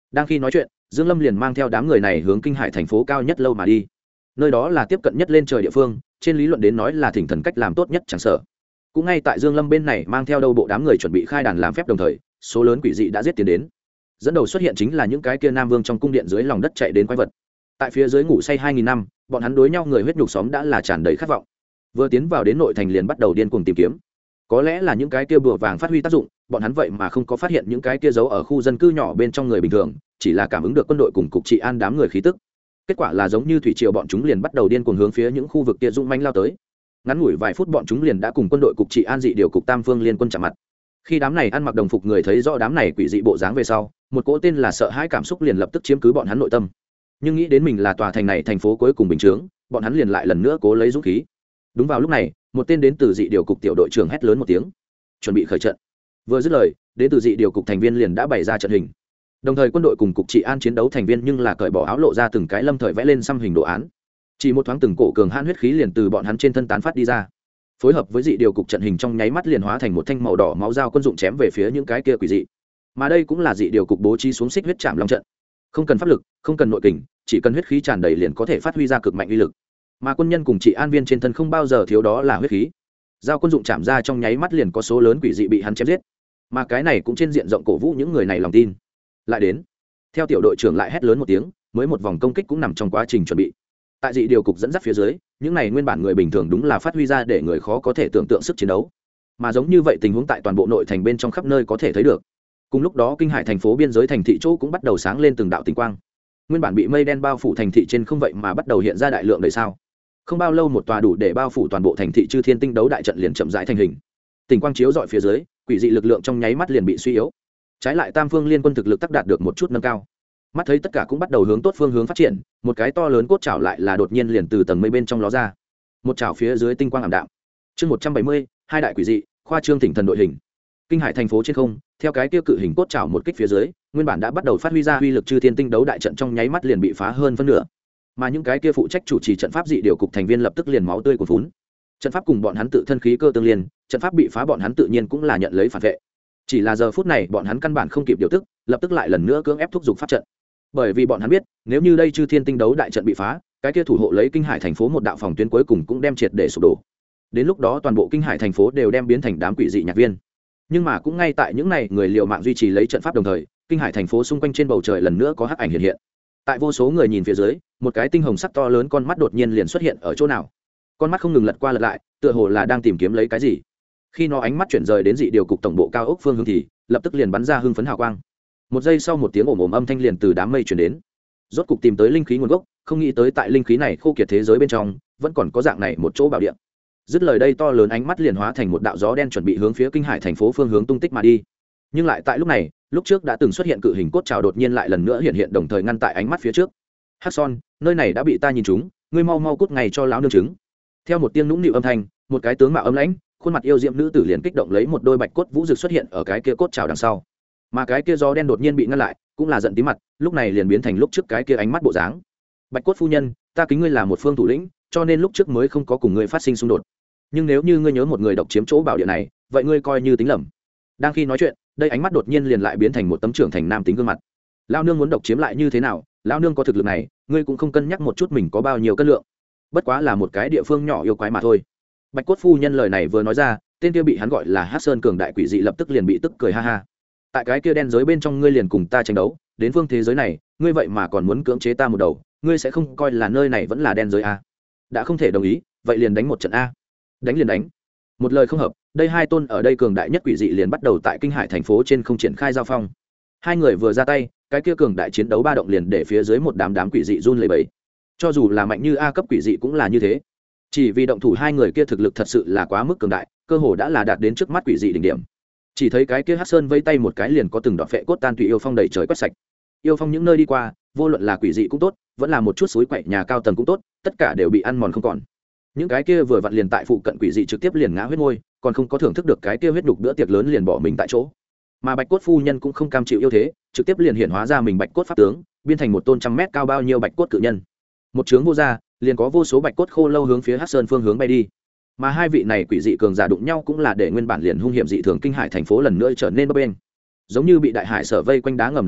[SPEAKER 1] Đang khi nói chuyện, Dương Lâm liền mang theo đám người này hướng Kinh Hải thành phố cao nhất lâu mà đi. Nơi đó là tiếp cận nhất lên trời địa phương, trên lý luận đến nói là thỉnh thần cách làm tốt nhất chẳng sợ. Cũng ngay tại Dương Lâm bên này mang theo đầu bộ đám người chuẩn bị khai đàn làm phép đồng thời, số lớn quỷ dị đã giết tiến đến. Dẫn đầu xuất hiện chính là những cái kia Nam Vương trong cung điện dưới lòng đất chạy đến quái vật. Tại phía dưới ngủ say 2000 năm, bọn hắn đối nhau người huyết nhục xóm đã là tràn đầy khát vọng. Vừa tiến vào đến nội thành liền bắt đầu điên cuồng tìm kiếm. Có lẽ là những cái kia bùa vàng phát huy tác dụng, bọn hắn vậy mà không có phát hiện những cái kia giấu ở khu dân cư nhỏ bên trong người bình thường, chỉ là cảm ứng được quân đội cùng cục trị an đám người khí tức. Kết quả là giống như thủy triều bọn chúng liền bắt đầu điên cuồng hướng phía những khu vực kia dũng mãnh lao tới. Ngắn ngủi vài phút bọn chúng liền đã cùng quân đội cục trị an dị điều cục Tam Phương liên quân chạm mặt. Khi đám này ăn mặc đồng phục người thấy rõ đám này quỷ dị bộ dáng về sau, một cỗ tên là sợ hãi cảm xúc liền lập tức chiếm cứ bọn hắn nội tâm. Nhưng nghĩ đến mình là tòa thành này thành phố cuối cùng bình chướng, bọn hắn liền lại lần nữa cố lấy dũng khí. Đúng vào lúc này, một tên đến từ dị điều cục tiểu đội trưởng hét lớn một tiếng, chuẩn bị khởi trận. Vừa dứt lời, đến từ dị điều cục thành viên liền đã bày ra trận hình. Đồng thời quân đội cùng cục trị an chiến đấu thành viên nhưng là cởi bỏ áo lộ ra từng cái lâm thời vẽ lên xăm hình đồ án. Chỉ một thoáng từng cổ cường hãn huyết khí liền từ bọn hắn trên thân tán phát đi ra. Phối hợp với dị điều cục trận hình trong nháy mắt liền hóa thành một thanh màu đỏ máu dao quân dụng chém về phía những cái kia quỷ dị. Mà đây cũng là dị điều cục bố trí xuống xích huyết chạm long trận. Không cần pháp lực, không cần nội kình, chỉ cần huyết khí tràn đầy liền có thể phát huy ra cực mạnh uy lực. Mà quân nhân cùng trị an viên trên thân không bao giờ thiếu đó là huyết khí. Dao quân dụng chạm ra trong nháy mắt liền có số lớn quỷ dị bị hắn chém giết. Mà cái này cũng trên diện rộng cổ vũ những người này lòng tin. Lại đến. Theo tiểu đội trưởng lại hét lớn một tiếng, mới một vòng công kích cũng nằm trong quá trình chuẩn bị. Tại dị điều cục dẫn dắt phía dưới, những này nguyên bản người bình thường đúng là phát huy ra để người khó có thể tưởng tượng sức chiến đấu. Mà giống như vậy tình huống tại toàn bộ nội thành bên trong khắp nơi có thể thấy được. Cùng lúc đó Kinh Hải thành phố biên giới thành thị chỗ cũng bắt đầu sáng lên từng đạo tinh quang. Nguyên bản bị mây đen bao phủ thành thị trên không vậy mà bắt đầu hiện ra đại lượng đầy sao. Không bao lâu một tòa đủ để bao phủ toàn bộ thành thị Chư Thiên Tinh đấu đại trận liền chậm rãi thành hình. Tình quang chiếu dọi phía dưới, quỷ dị lực lượng trong nháy mắt liền bị suy yếu. Trái lại Tam Phương liên quân thực lực tác đạt được một chút nâng cao. Mắt thấy tất cả cũng bắt đầu hướng tốt phương hướng phát triển, một cái to lớn cốt chảo lại là đột nhiên liền từ tầng mây bên trong ló ra. Một chảo phía dưới tinh quang ảm đạm. Chương 170, hai đại quỷ dị, khoa trương thỉnh thần đội hình. Kinh Hải thành phố trên không, theo cái kia cự hình cốt chảo một kích phía dưới, nguyên bản đã bắt đầu phát huy ra uy lực Chư Thiên Tinh đấu đại trận trong nháy mắt liền bị phá hơn phân nửa. Mà những cái kia phụ trách chủ trì trận pháp dị điều cục thành viên lập tức liền máu tươi cuồn phún. Trận pháp cùng bọn hắn tự thân khí cơ tương liên, trận pháp bị phá bọn hắn tự nhiên cũng là nhận lấy phản vệ. Chỉ là giờ phút này bọn hắn căn bản không kịp điều tức, lập tức lại lần nữa cưỡng ép thúc giục pháp trận. Bởi vì bọn hắn biết, nếu như đây Chư Thiên Tinh đấu đại trận bị phá, cái kia thủ hộ lấy Kinh Hải thành phố một đạo phòng tuyến cuối cùng cũng đem triệt để sụp đổ. Đến lúc đó toàn bộ Kinh Hải thành phố đều đem biến thành đám quỷ dị nhạc viên. Nhưng mà cũng ngay tại những này người liều mạng duy trì lấy trận pháp đồng thời, Kinh Hải thành phố xung quanh trên bầu trời lần nữa có hắc ảnh hiện hiện. Tại vô số người nhìn phía dưới, một cái tinh hồng sắc to lớn con mắt đột nhiên liền xuất hiện ở chỗ nào. Con mắt không ngừng lật qua lật lại, tựa hồ là đang tìm kiếm lấy cái gì. Khi nó ánh mắt chuyển rời đến dị điều cục tổng bộ cao ốc phương hướng thì lập tức liền bắn ra hưng phấn hào quang. Một giây sau một tiếng ồm ồm âm thanh liền từ đám mây truyền đến. Rốt cục tìm tới linh khí nguồn gốc, không nghĩ tới tại linh khí này khô kiệt thế giới bên trong vẫn còn có dạng này một chỗ bảo địa. Dứt lời đây to lớn ánh mắt liền hóa thành một đạo gió đen chuẩn bị hướng phía Kinh Hải thành phố phương hướng tung tích mà đi. Nhưng lại tại lúc này, lúc trước đã từng xuất hiện cự hình cốt trào đột nhiên lại lần nữa hiện hiện đồng thời ngăn tại ánh mắt phía trước. Hắc Son, nơi này đã bị ta nhìn trúng, ngươi mau mau cút ngay cho lão nương trứng. Theo một tiếng nũng nịu âm thanh, một cái tướng mạo âm lãnh, khuôn mặt yêu diệm nữ tử liền kích động lấy một đôi bạch cốt vũ rực xuất hiện ở cái kia cốt trào đằng sau. Mà cái kia gió đen đột nhiên bị ngăn lại, cũng là giận tí mặt, lúc này liền biến thành lúc trước cái kia ánh mắt bộ dáng. Bạch cốt phu nhân, ta kính ngươi là một phương thủ lĩnh, cho nên lúc trước mới không có cùng ngươi phát sinh xung đột. Nhưng nếu như ngươi nhớ một người độc chiếm chỗ bảo địa này, vậy ngươi coi như tính lầm. Đang khi nói chuyện, đây ánh mắt đột nhiên liền lại biến thành một tấm trưởng thành nam tính gương mặt. Lão nương muốn độc chiếm lại như thế nào, lão nương có thực lực này, ngươi cũng không cân nhắc một chút mình có bao nhiêu cân lượng. Bất quá là một cái địa phương nhỏ yêu quái mà thôi. Bạch cốt phu nhân lời này vừa nói ra, tên kia bị hắn gọi là Hắc Sơn cường đại quỷ dị lập tức liền bị tức cười ha ha. Tại cái kia đen giới bên trong ngươi liền cùng ta tranh đấu, đến phương thế giới này, ngươi vậy mà còn muốn cưỡng chế ta một đầu, ngươi sẽ không coi là nơi này vẫn là đen giới a? Đã không thể đồng ý, vậy liền đánh một trận a. Đánh liền đánh. Một lời không hợp, đây hai tôn ở đây cường đại nhất quỷ dị liền bắt đầu tại Kinh Hải thành phố trên không triển khai giao phong. Hai người vừa ra tay, cái kia cường đại chiến đấu ba động liền để phía dưới một đám quỷ dị run lẩy bẩy. Cho dù là mạnh như A cấp quỷ dị cũng là như thế. Chỉ vì động thủ hai người kia thực lực thật sự là quá mức cường đại, cơ hồ đã là đạt đến trước mắt quỷ dị đỉnh điểm. Chỉ thấy cái kia Hắc Sơn vây tay một cái liền có từng đoạn phệ cốt tan tùy yêu phong đầy trời quét sạch. Yêu phong những nơi đi qua, vô luận là quỷ dị cũng tốt, vẫn là một chút suối quậy nhà cao tầng cũng tốt, tất cả đều bị ăn mòn không còn. Những cái kia vừa vặn liền tại phụ cận quỷ dị trực tiếp liền ngã huyết ngôi, còn không có thưởng thức được cái kia huyết đục bữa tiệc lớn liền bỏ mình tại chỗ. Mà Bạch cốt phu nhân cũng không cam chịu yếu thế, trực tiếp liền hiện hóa ra mình bạch cốt pháp tướng, biến thành một tôn trăm mét cao bao nhiêu bạch cốt cự nhân. Một trướng vô ra, liền có vô số bạch cốt khô lâu hướng phía Hắc Sơn phương hướng bay đi. Mà hai vị này quỷ dị cường giả đụng nhau cũng là để nguyên bản liền hung hiểm dị thường Kinh Hải thành phố lần nữa trở nên bấp bênh. Giống như bị đại hải sở vây quanh đá ngầm đồng dạng,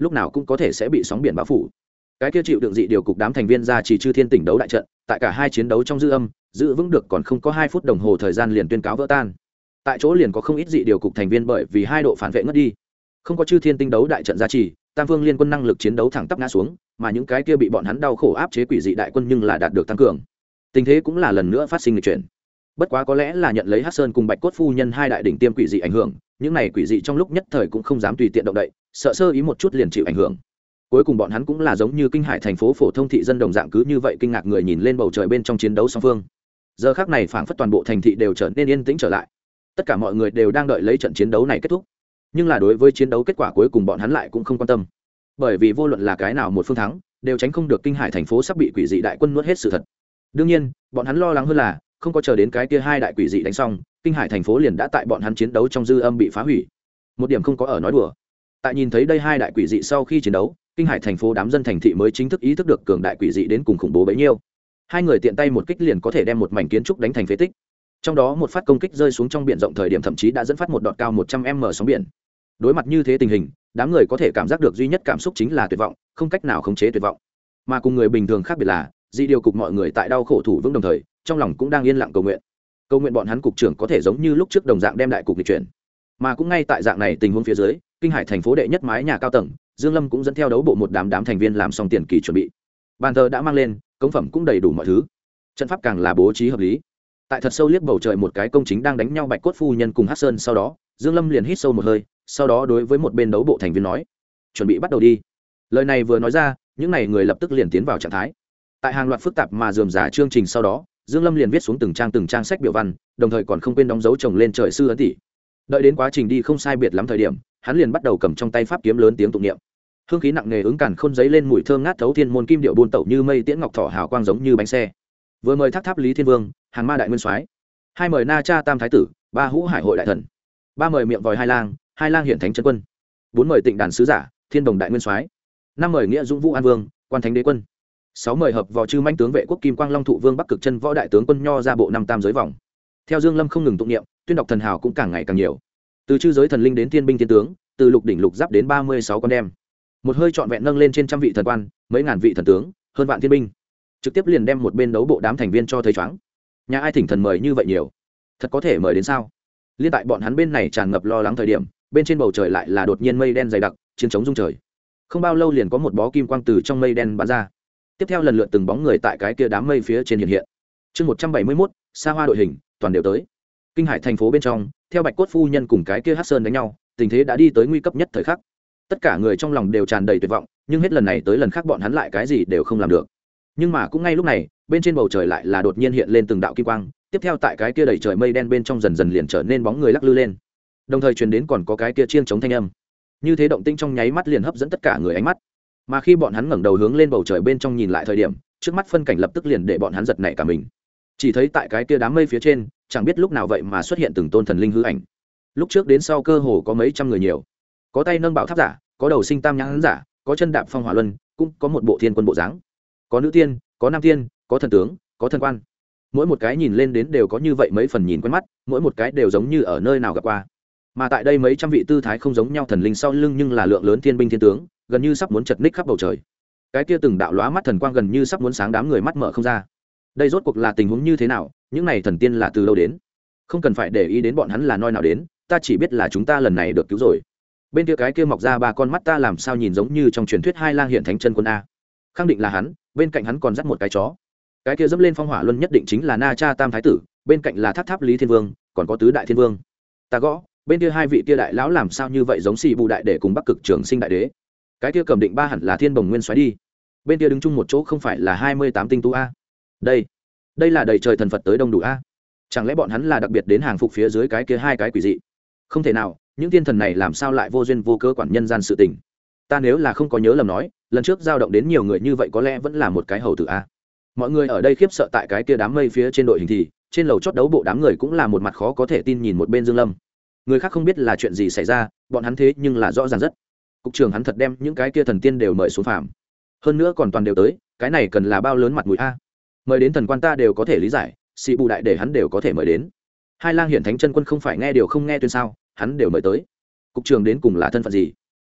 [SPEAKER 1] lúc nào cũng có thể sẽ bị sóng biển bao phủ. Cái kia chịu đựng dị điều cục đám thành viên ra chỉ chư thiên tỉnh đấu đại trận, tại cả hai chiến đấu trong dư âm giữ vững được còn không có 2 phút đồng hồ thời gian liền tuyên cáo vỡ tan. Tại chỗ liền có không ít dị điều cục thành viên bởi vì 2 độ phản vệ ngất đi. Không có chư thiên tinh đấu đại trận gia trì, tam phương liên quân năng lực chiến đấu thẳng tắp ngã xuống, mà những cái kia bị bọn hắn đau khổ áp chế quỷ dị đại quân nhưng là đạt được tăng cường. Tình thế cũng là lần nữa phát sinh lịch chuyển. Bất quá có lẽ là nhận lấy Hắc Sơn cùng Bạch Cốt phu nhân 2 đại đỉnh tiêm quỷ dị ảnh hưởng, những này quỷ dị trong lúc nhất thời cũng không dám tùy tiện động đậy, sợ sơ ý một chút liền chịu ảnh hưởng. Cuối cùng bọn hắn cũng là giống như kinh hải thành phố phổ thông thị dân đồng dạng cứ như vậy kinh ngạc người nhìn lên bầu trời bên trong chiến đấu song phương. Giờ khắc này phảng phất toàn bộ thành thị đều trở nên yên tĩnh trở lại. Tất cả mọi người đều đang đợi lấy trận chiến đấu này kết thúc. Nhưng là đối với chiến đấu kết quả cuối cùng bọn hắn lại cũng không quan tâm. Bởi vì vô luận là cái nào một phương thắng, đều tránh không được kinh hải thành phố sắp bị quỷ dị đại quân nuốt hết sự thật. Đương nhiên, bọn hắn lo lắng hơn là không có chờ đến cái kia 2 đại quỷ dị đánh xong, kinh hải thành phố liền đã tại bọn hắn chiến đấu trong dư âm bị phá hủy. Một điểm không có ở nói đùa. Tại nhìn thấy đây 2 đại quỷ dị sau khi chiến đấu, kinh hải thành phố đám dân thành thị mới chính thức ý thức được cường đại quỷ dị đến cùng khủng bố bấy nhiêu. 2 người tiện tay một kích liền có thể đem một mảnh kiến trúc đánh thành phế tích. Trong đó một phát công kích rơi xuống trong biển rộng thời điểm thậm chí đã dẫn phát một đọt cao 100m sóng biển. Đối mặt như thế tình hình, đám người có thể cảm giác được duy nhất cảm xúc chính là tuyệt vọng, không cách nào khống chế tuyệt vọng. Mà cùng người bình thường khác biệt là, dị điều cục mọi người tại đau khổ thủ vững đồng thời, trong lòng cũng đang yên lặng cầu nguyện. Cầu nguyện bọn hắn cục trưởng có thể giống như lúc trước đồng dạng đem đại cục nghịch chuyển. Mà cũng ngay tại dạng này tình huống phía dưới, kinh hải thành phố đệ nhất mái nhà cao tầng, Dương Lâm cũng dẫn theo đấu bộ một đám thành viên làm xong tiền kỳ chuẩn bị. Bàn thờ đã mang lên, cống phẩm cũng đầy đủ mọi thứ. Trận pháp càng là bố trí hợp lý. Tại thật sâu liếc bầu trời một cái công chính đang đánh nhau Bạch Cốt phu nhân cùng Hắc Sơn sau đó, Dương Lâm liền hít sâu một hơi, sau đó đối với một bên đấu bộ thành viên nói: "Chuẩn bị bắt đầu đi." Lời này vừa nói ra, những này người lập tức liền tiến vào trạng thái. Tại hàng loạt phức tạp mà rườm rà chương trình sau đó, Dương Lâm liền viết xuống từng trang sách biểu văn, đồng thời còn không quên đóng dấu chồng lên trời sư ấn tỷ. Đợi đến quá trình đi không sai biệt lắm thời điểm, hắn liền bắt đầu cầm trong tay pháp kiếm lớn tiếng tụng niệm. Hương khí nặng nề ứng càn khôn giấy lên mùi thơm ngát thấu thiên môn kim điệu buôn tẩu như mây tiễn ngọc thỏ hào quang giống như bánh xe. Vừa mời thác tháp Lý Thiên Vương, hàng ma đại nguyên soái, 2 mời Na Cha Tam thái tử, 3 hũ hải hội đại thần, 3 mời miệng vòi hai lang hiển thánh chân quân, 4 mời tịnh đàn sứ giả, thiên đồng đại nguyên soái, 5 mời nghĩa dũng vũ an vương, quan thánh đế quân, 6 mời hợp võ chư manh tướng vệ quốc kim quang long thụ vương bắc cực chân võ đại tướng quân nho ra bộ 5 tam giới vòng. Theo Dương Lâm không ngừng tụng niệm, tuyên đọc thần hào cũng càng ngày càng nhiều. Từ chư giới thần linh đến thiên binh thiên tướng, từ lục đỉnh lục giáp đến 36 con đem. Một hơi trọn vẹn nâng lên trên trăm vị thần quan, mấy ngàn vị thần tướng, hơn vạn thiên binh. Trực tiếp liền đem một bên đấu bộ đám thành viên cho thấy choáng. Nhà ai thỉnh thần mời như vậy nhiều, thật có thể mời đến sao? Liên tại bọn hắn bên này tràn ngập lo lắng thời điểm, bên trên bầu trời lại là đột nhiên mây đen dày đặc, chiến chống rung trời. Không bao lâu liền có một bó kim quang từ trong mây đen bắn ra. Tiếp theo lần lượt từng bóng người tại cái kia đám mây phía trên hiện hiện. Chương 171, xa hoa đội hình, toàn đều tới. Kinh hải thành phố bên trong, theo Bạch Cốt phu nhân cùng cái kia Hắc Sơn đánh nhau, tình thế đã đi tới nguy cấp nhất thời khắc. Tất cả người trong lòng đều tràn đầy tuyệt vọng, nhưng hết lần này tới lần khác bọn hắn lại cái gì đều không làm được. Nhưng mà cũng ngay lúc này, bên trên bầu trời lại là đột nhiên hiện lên từng đạo kim quang, tiếp theo tại cái kia đầy trời mây đen bên trong dần dần liền trở nên bóng người lắc lư lên. Đồng thời truyền đến còn có cái kia chiêng chống thanh âm. Như thế động tĩnh trong nháy mắt liền hấp dẫn tất cả người ánh mắt. Mà khi bọn hắn ngẩng đầu hướng lên bầu trời bên trong nhìn lại thời điểm, trước mắt phân cảnh lập tức liền để bọn hắn giật nảy cả mình. Chỉ thấy tại cái kia đám mây phía trên, chẳng biết lúc nào vậy mà xuất hiện từng tôn thần linh hư ảnh. Lúc trước đến sau cơ hồ có mấy trăm người nhiều. Có tay nâng bảo tháp giả, có đầu sinh tam nhãn giả, có chân đạp phong hỏa luân, cũng có một bộ thiên quân bộ dáng. Có nữ tiên, có nam tiên, có thần tướng, có thần quan. Mỗi một cái nhìn lên đến đều có như vậy mấy phần nhìn quen mắt, mỗi một cái đều giống như ở nơi nào gặp qua. Mà tại đây mấy trăm vị tư thái không giống nhau thần linh sau lưng nhưng là lượng lớn thiên binh thiên tướng, gần như sắp muốn chật ních khắp bầu trời. Cái kia từng đạo lóa mắt thần quang gần như sắp muốn sáng đám người mắt mở không ra. Đây rốt cuộc là tình huống như thế nào, những này thần tiên là từ đâu đến? Không cần phải để ý đến bọn hắn là nơi nào đến, ta chỉ biết là chúng ta lần này được cứu rồi. Bên kia cái kia mọc ra 3 con mắt ta làm sao nhìn giống như trong truyền thuyết hai lang hiện thánh chân quân a. Khẳng định là hắn, bên cạnh hắn còn dắt một cái chó. Cái kia dẫm lên phong hỏa luân nhất định chính là Na Cha Tam thái tử, bên cạnh là tháp tháp Lý Thiên Vương, còn có tứ đại thiên vương. Ta gõ, bên kia 2 vị kia đại lão làm sao như vậy giống Sĩ Bù đại để cùng Bắc Cực Trường Sinh đại đế. Cái kia cầm định 3 hẳn là Thiên Bồng Nguyên xoáy đi. Bên kia đứng chung một chỗ không phải là 28 tinh tú a. Đây là đầy trời thần Phật tới đông đủ a. Chẳng lẽ bọn hắn là đặc biệt đến hàng phục phía dưới cái kia 2 cái quỷ dị? Không thể nào, những thiên thần này làm sao lại vô duyên vô cớ quản nhân gian sự tình? Ta nếu là không có nhớ lầm nói, lần trước dao động đến nhiều người như vậy có lẽ vẫn là một cái hầu tử a. Mọi người ở đây khiếp sợ tại cái kia đám mây phía trên đội hình thì, trên lầu chót đấu bộ đám người cũng là một mặt khó có thể tin nhìn một bên Dương Lâm. Người khác không biết là chuyện gì xảy ra, bọn hắn thế nhưng là rõ ràng rất. Cục trưởng hắn thật đem những cái kia thần tiên đều mời xuống phàm, hơn nữa còn toàn đều tới, cái này cần là bao lớn mặt mũi a. Mời đến thần quan ta đều có thể lý giải, Sĩ Bù đại để hắn đều có thể mời đến. Hai lang hiển thánh chân quân không phải nghe điều không nghe tuyên sao, hắn đều mời tới. Cục trưởng đến cùng là thân phận gì?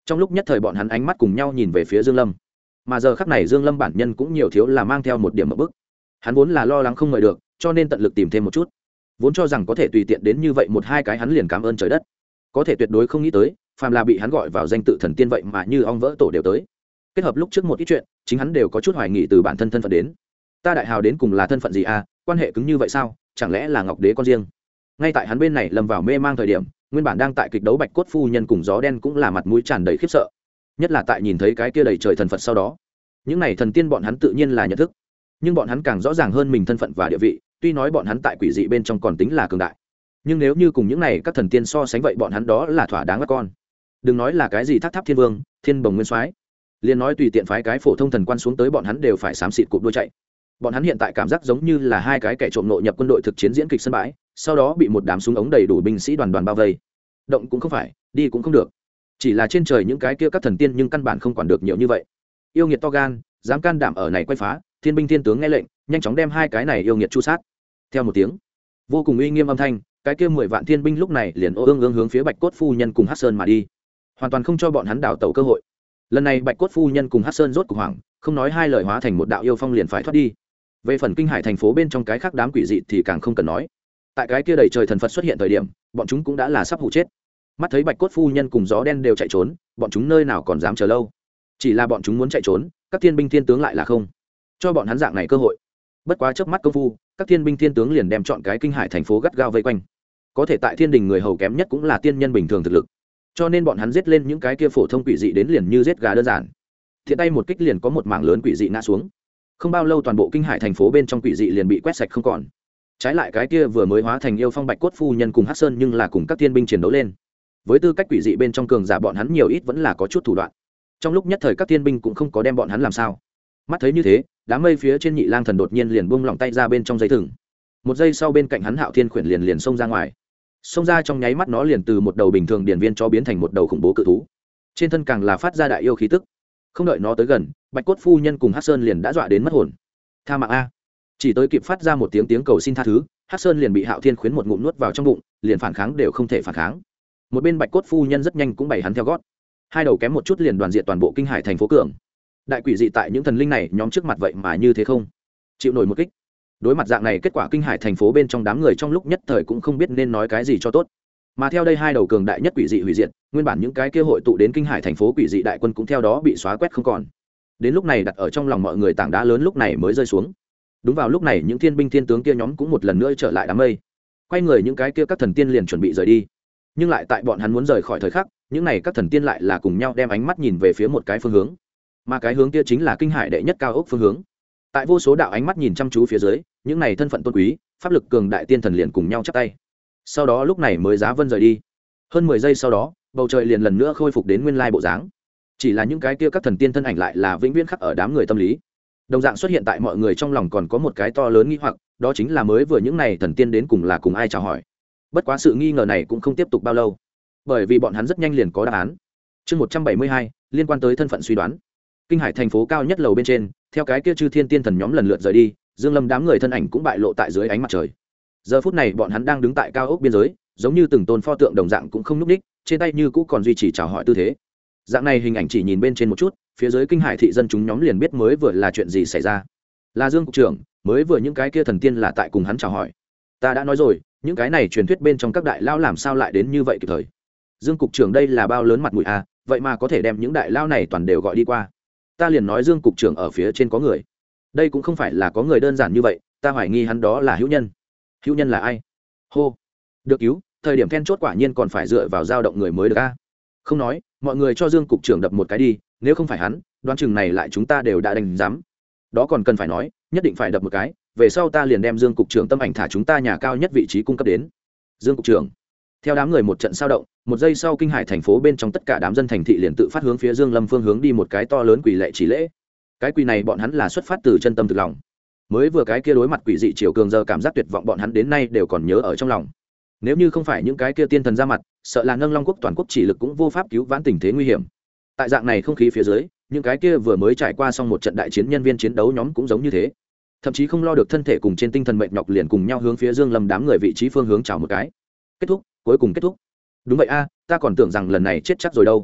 [SPEAKER 1] trong lúc nhất thời bọn hắn ánh mắt cùng nhau nhìn về phía Dương Lâm. Mà giờ khắc này Dương Lâm bản nhân cũng nhiều thiếu là mang theo một điểm một bức. Hắn vốn là lo lắng không mời được, cho nên tận lực tìm thêm một chút, vốn cho rằng có thể tùy tiện đến như vậy một hai cái hắn liền cảm ơn trời đất, có thể tuyệt đối không nghĩ tới phàm là bị hắn gọi vào danh tự thần tiên vậy mà như ong vỡ tổ đều tới. Kết hợp lúc trước một ít chuyện, chính hắn đều có chút hoài nghi từ bản thân thân phận đến. Ta đại hào đến cùng là thân phận gì à, quan hệ cứng như vậy sao, chẳng lẽ là Ngọc Đế con riêng? Ngay tại hắn bên này lâm vào mê mang thời điểm, nguyên bản đang tại kịch đấu Bạch Cốt phu nhân cùng Gió Đen cũng là mặt mũi tràn đầy khiếp sợ, nhất là tại nhìn thấy cái kia đầy trời thần Phật sau đó. Những này thần tiên bọn hắn tự nhiên là nhận thức, nhưng bọn hắn càng rõ ràng hơn mình thân phận và địa vị, tuy nói bọn hắn tại quỷ dị bên trong còn tính là cường đại, nhưng nếu như cùng những này các thần tiên so sánh vậy bọn hắn đó là thỏa đáng các con. Đừng nói là cái gì Tháp Tháp Thiên Vương, Thiên Bồng Nguyên Soái, liền nói tùy tiện phái cái phổ thông thần quan xuống tới bọn hắn đều phải xám xịt cụp đuôi chạy. Bọn hắn hiện tại cảm giác giống như là hai cái kẻ trộm nội nhập quân đội thực chiến diễn kịch sân bãi, sau đó bị một đám súng ống đầy đủ binh sĩ đoàn đoàn bao vây, động cũng không phải, đi cũng không được. Chỉ là trên trời những cái kia các thần tiên nhưng căn bản không quản được nhiều như vậy. Yêu nghiệt to gan, dám can đảm ở này quay phá, thiên binh thiên tướng nghe lệnh, nhanh chóng đem hai cái này yêu nghiệt chu sát. Theo một tiếng vô cùng uy nghiêm âm thanh, cái kia 10 vạn thiên binh lúc này liền ương hướng phía Bạch Cốt phu nhân cùng Hắc Sơn mà đi, hoàn toàn không cho bọn hắn đảo tẩu cơ hội. Lần này Bạch Cốt phu nhân cùng Hắc Sơn rốt cuộc hoảng, không nói hai lời hóa thành một đạo yêu phong liền phải thoát đi. Về phần Kinh Hải thành phố bên trong cái khác đám quỷ dị thì càng không cần nói. Tại cái kia đầy trời thần Phật xuất hiện thời điểm, bọn chúng cũng đã là sắp hụ chết. Mắt thấy Bạch Cốt phu nhân cùng Gió Đen đều chạy trốn, bọn chúng nơi nào còn dám chờ lâu. Chỉ là bọn chúng muốn chạy trốn, các thiên binh thiên tướng lại là không cho bọn hắn dạng này cơ hội. Bất quá chớp mắt công phu, các thiên binh thiên tướng liền đem chọn cái Kinh Hải thành phố gắt gao vây quanh. Có thể tại thiên đình người hầu kém nhất cũng là tiên nhân bình thường thực lực, cho nên bọn hắn giết lên những cái kia phổ thông quỷ dị đến liền như giết gà đơn giản. Thiện tay một kích liền có một mảng lớn quỷ dị ngã xuống. Không bao lâu toàn bộ Kinh Hải thành phố bên trong quỷ dị liền bị quét sạch không còn. Trái lại cái kia vừa mới hóa thành yêu phong Bạch Cốt phu nhân cùng Hắc Sơn nhưng là cùng các thiên binh chiến đấu lên. Với tư cách quỷ dị bên trong cường giả bọn hắn nhiều ít vẫn là có chút thủ đoạn. Trong lúc nhất thời các thiên binh cũng không có đem bọn hắn làm sao. Mắt thấy như thế, đám mây phía trên Nhị Lang thần đột nhiên liền buông lỏng tay ra bên trong dây thừng. Một giây sau bên cạnh hắn Hạo Thiên khuyển liền xông ra ngoài. Xông ra trong nháy mắt nó liền từ một đầu bình thường điển viên cho biến thành một đầu khủng bố cự thú. Trên thân càng là phát ra đại yêu khí tức. Không đợi nó tới gần, Bạch Cốt phu nhân cùng Hắc Sơn liền đã dọa đến mất hồn. Tha mạng a! Chỉ tới kịp phát ra một tiếng cầu xin tha thứ, Hắc Sơn liền bị Hạo Thiên khuyến một ngụm nuốt vào trong bụng, liền phản kháng đều không thể phản kháng. Một bên Bạch Cốt phu nhân rất nhanh cũng bày hắn theo gót. Hai đầu kém một chút liền đoàn diệt toàn bộ Kinh Hải thành phố cường. Đại quỷ dị tại những thần linh này nhóm trước mặt vậy mà như thế không chịu nổi một kích. Đối mặt dạng này kết quả Kinh Hải thành phố bên trong đám người trong lúc nhất thời cũng không biết nên nói cái gì cho tốt. Mà theo đây hai đầu cường đại nhất quỷ dị hủy diệt, nguyên bản những cái kia hội tụ đến Kinh Hải thành phố quỷ dị đại quân cũng theo đó bị xóa quét không còn. Đến lúc này đặt ở trong lòng mọi người tảng đá lớn lúc này mới rơi xuống. Đúng vào lúc này những thiên binh thiên tướng kia nhóm cũng một lần nữa trở lại đám mây. Quay người những cái kia các thần tiên liền chuẩn bị rời đi. Nhưng lại tại bọn hắn muốn rời khỏi thời khắc, những này các thần tiên lại là cùng nhau đem ánh mắt nhìn về phía một cái phương hướng. Mà cái hướng kia chính là Kinh Hải đệ nhất cao ốc phương hướng. Tại vô số đạo ánh mắt nhìn chăm chú phía dưới, những này thân phận tôn quý, pháp lực cường đại tiên thần liền cùng nhau chắp tay. Sau đó lúc này mới giá vân rời đi. Hơn 10 giây sau đó, bầu trời liền lần nữa khôi phục đến nguyên lai bộ dáng. Chỉ là những cái kia các thần tiên thân ảnh lại là vĩnh viễn khắc ở đám người tâm lý. Đồng dạng xuất hiện tại mọi người trong lòng còn có một cái to lớn nghi hoặc, đó chính là mới vừa những này thần tiên đến cùng là cùng ai chào hỏi. Bất quá sự nghi ngờ này cũng không tiếp tục bao lâu, bởi vì bọn hắn rất nhanh liền có đáp án. Chương 172, liên quan tới thân phận suy đoán. Kinh Hải thành phố cao nhất lầu bên trên, theo cái kia chư thiên tiên thần nhóm lần lượt rời đi, Dương Lâm đám người thân ảnh cũng bại lộ tại dưới ánh mặt trời. Giờ phút này bọn hắn đang đứng tại cao ốc biên giới, giống như từng tôn pho tượng đồng dạng cũng không nhúc nhích, trên tay như cũ còn duy trì chào hỏi tư thế. Dạng này hình ảnh chỉ nhìn bên trên một chút, phía dưới Kinh Hải thị dân chúng nhóm liền biết mới vừa là chuyện gì xảy ra. Là Dương cục trưởng, mới vừa những cái kia thần tiên là tại cùng hắn chào hỏi. Ta đã nói rồi, những cái này truyền thuyết bên trong các đại lao làm sao lại đến như vậy kịp thời. Dương cục trưởng đây là bao lớn mặt mũi à, vậy mà có thể đem những đại lao này toàn đều gọi đi qua. Ta liền nói Dương cục trưởng ở phía trên có người. Đây cũng không phải là có người đơn giản như vậy, ta hoài nghi hắn đó là hữu nhân. Hữu nhân là ai? Hô, được cứu, thời điểm then chốt quả nhiên còn phải dựa vào dao động người mới được a. Không nói, mọi người cho Dương cục trưởng đập một cái đi, nếu không phải hắn, đoán chừng này lại chúng ta đều đã đánh giám. Đó còn cần phải nói, nhất định phải đập một cái, về sau ta liền đem Dương cục trưởng tâm ảnh thả chúng ta nhà cao nhất vị trí cung cấp đến. Dương cục trưởng. Theo đám người một trận sao động, một giây sau Kinh Hải thành phố bên trong tất cả đám dân thành thị liền tự phát hướng phía Dương Lâm phương hướng đi một cái to lớn quỳ lệ chỉ lễ. Cái quỳ này bọn hắn là xuất phát từ chân tâm thực lòng. Mới vừa cái kia đối mặt quỷ dị triều cường giờ cảm giác tuyệt vọng bọn hắn đến nay đều còn nhớ ở trong lòng. Nếu như không phải những cái kia tiên thần ra mặt, sợ là nâng Long quốc toàn quốc chỉ lực cũng vô pháp cứu vãn tình thế nguy hiểm. Tại dạng này không khí phía dưới, những cái kia vừa mới trải qua xong một trận đại chiến nhân viên chiến đấu nhóm cũng giống như thế, thậm chí không lo được thân thể cùng trên tinh thần mệt nhọc liền cùng nhau hướng phía Dương Lâm đám người vị trí phương hướng chào một cái. Kết thúc, cuối cùng kết thúc. Đúng vậy a, ta còn tưởng rằng lần này chết chắc rồi đâu.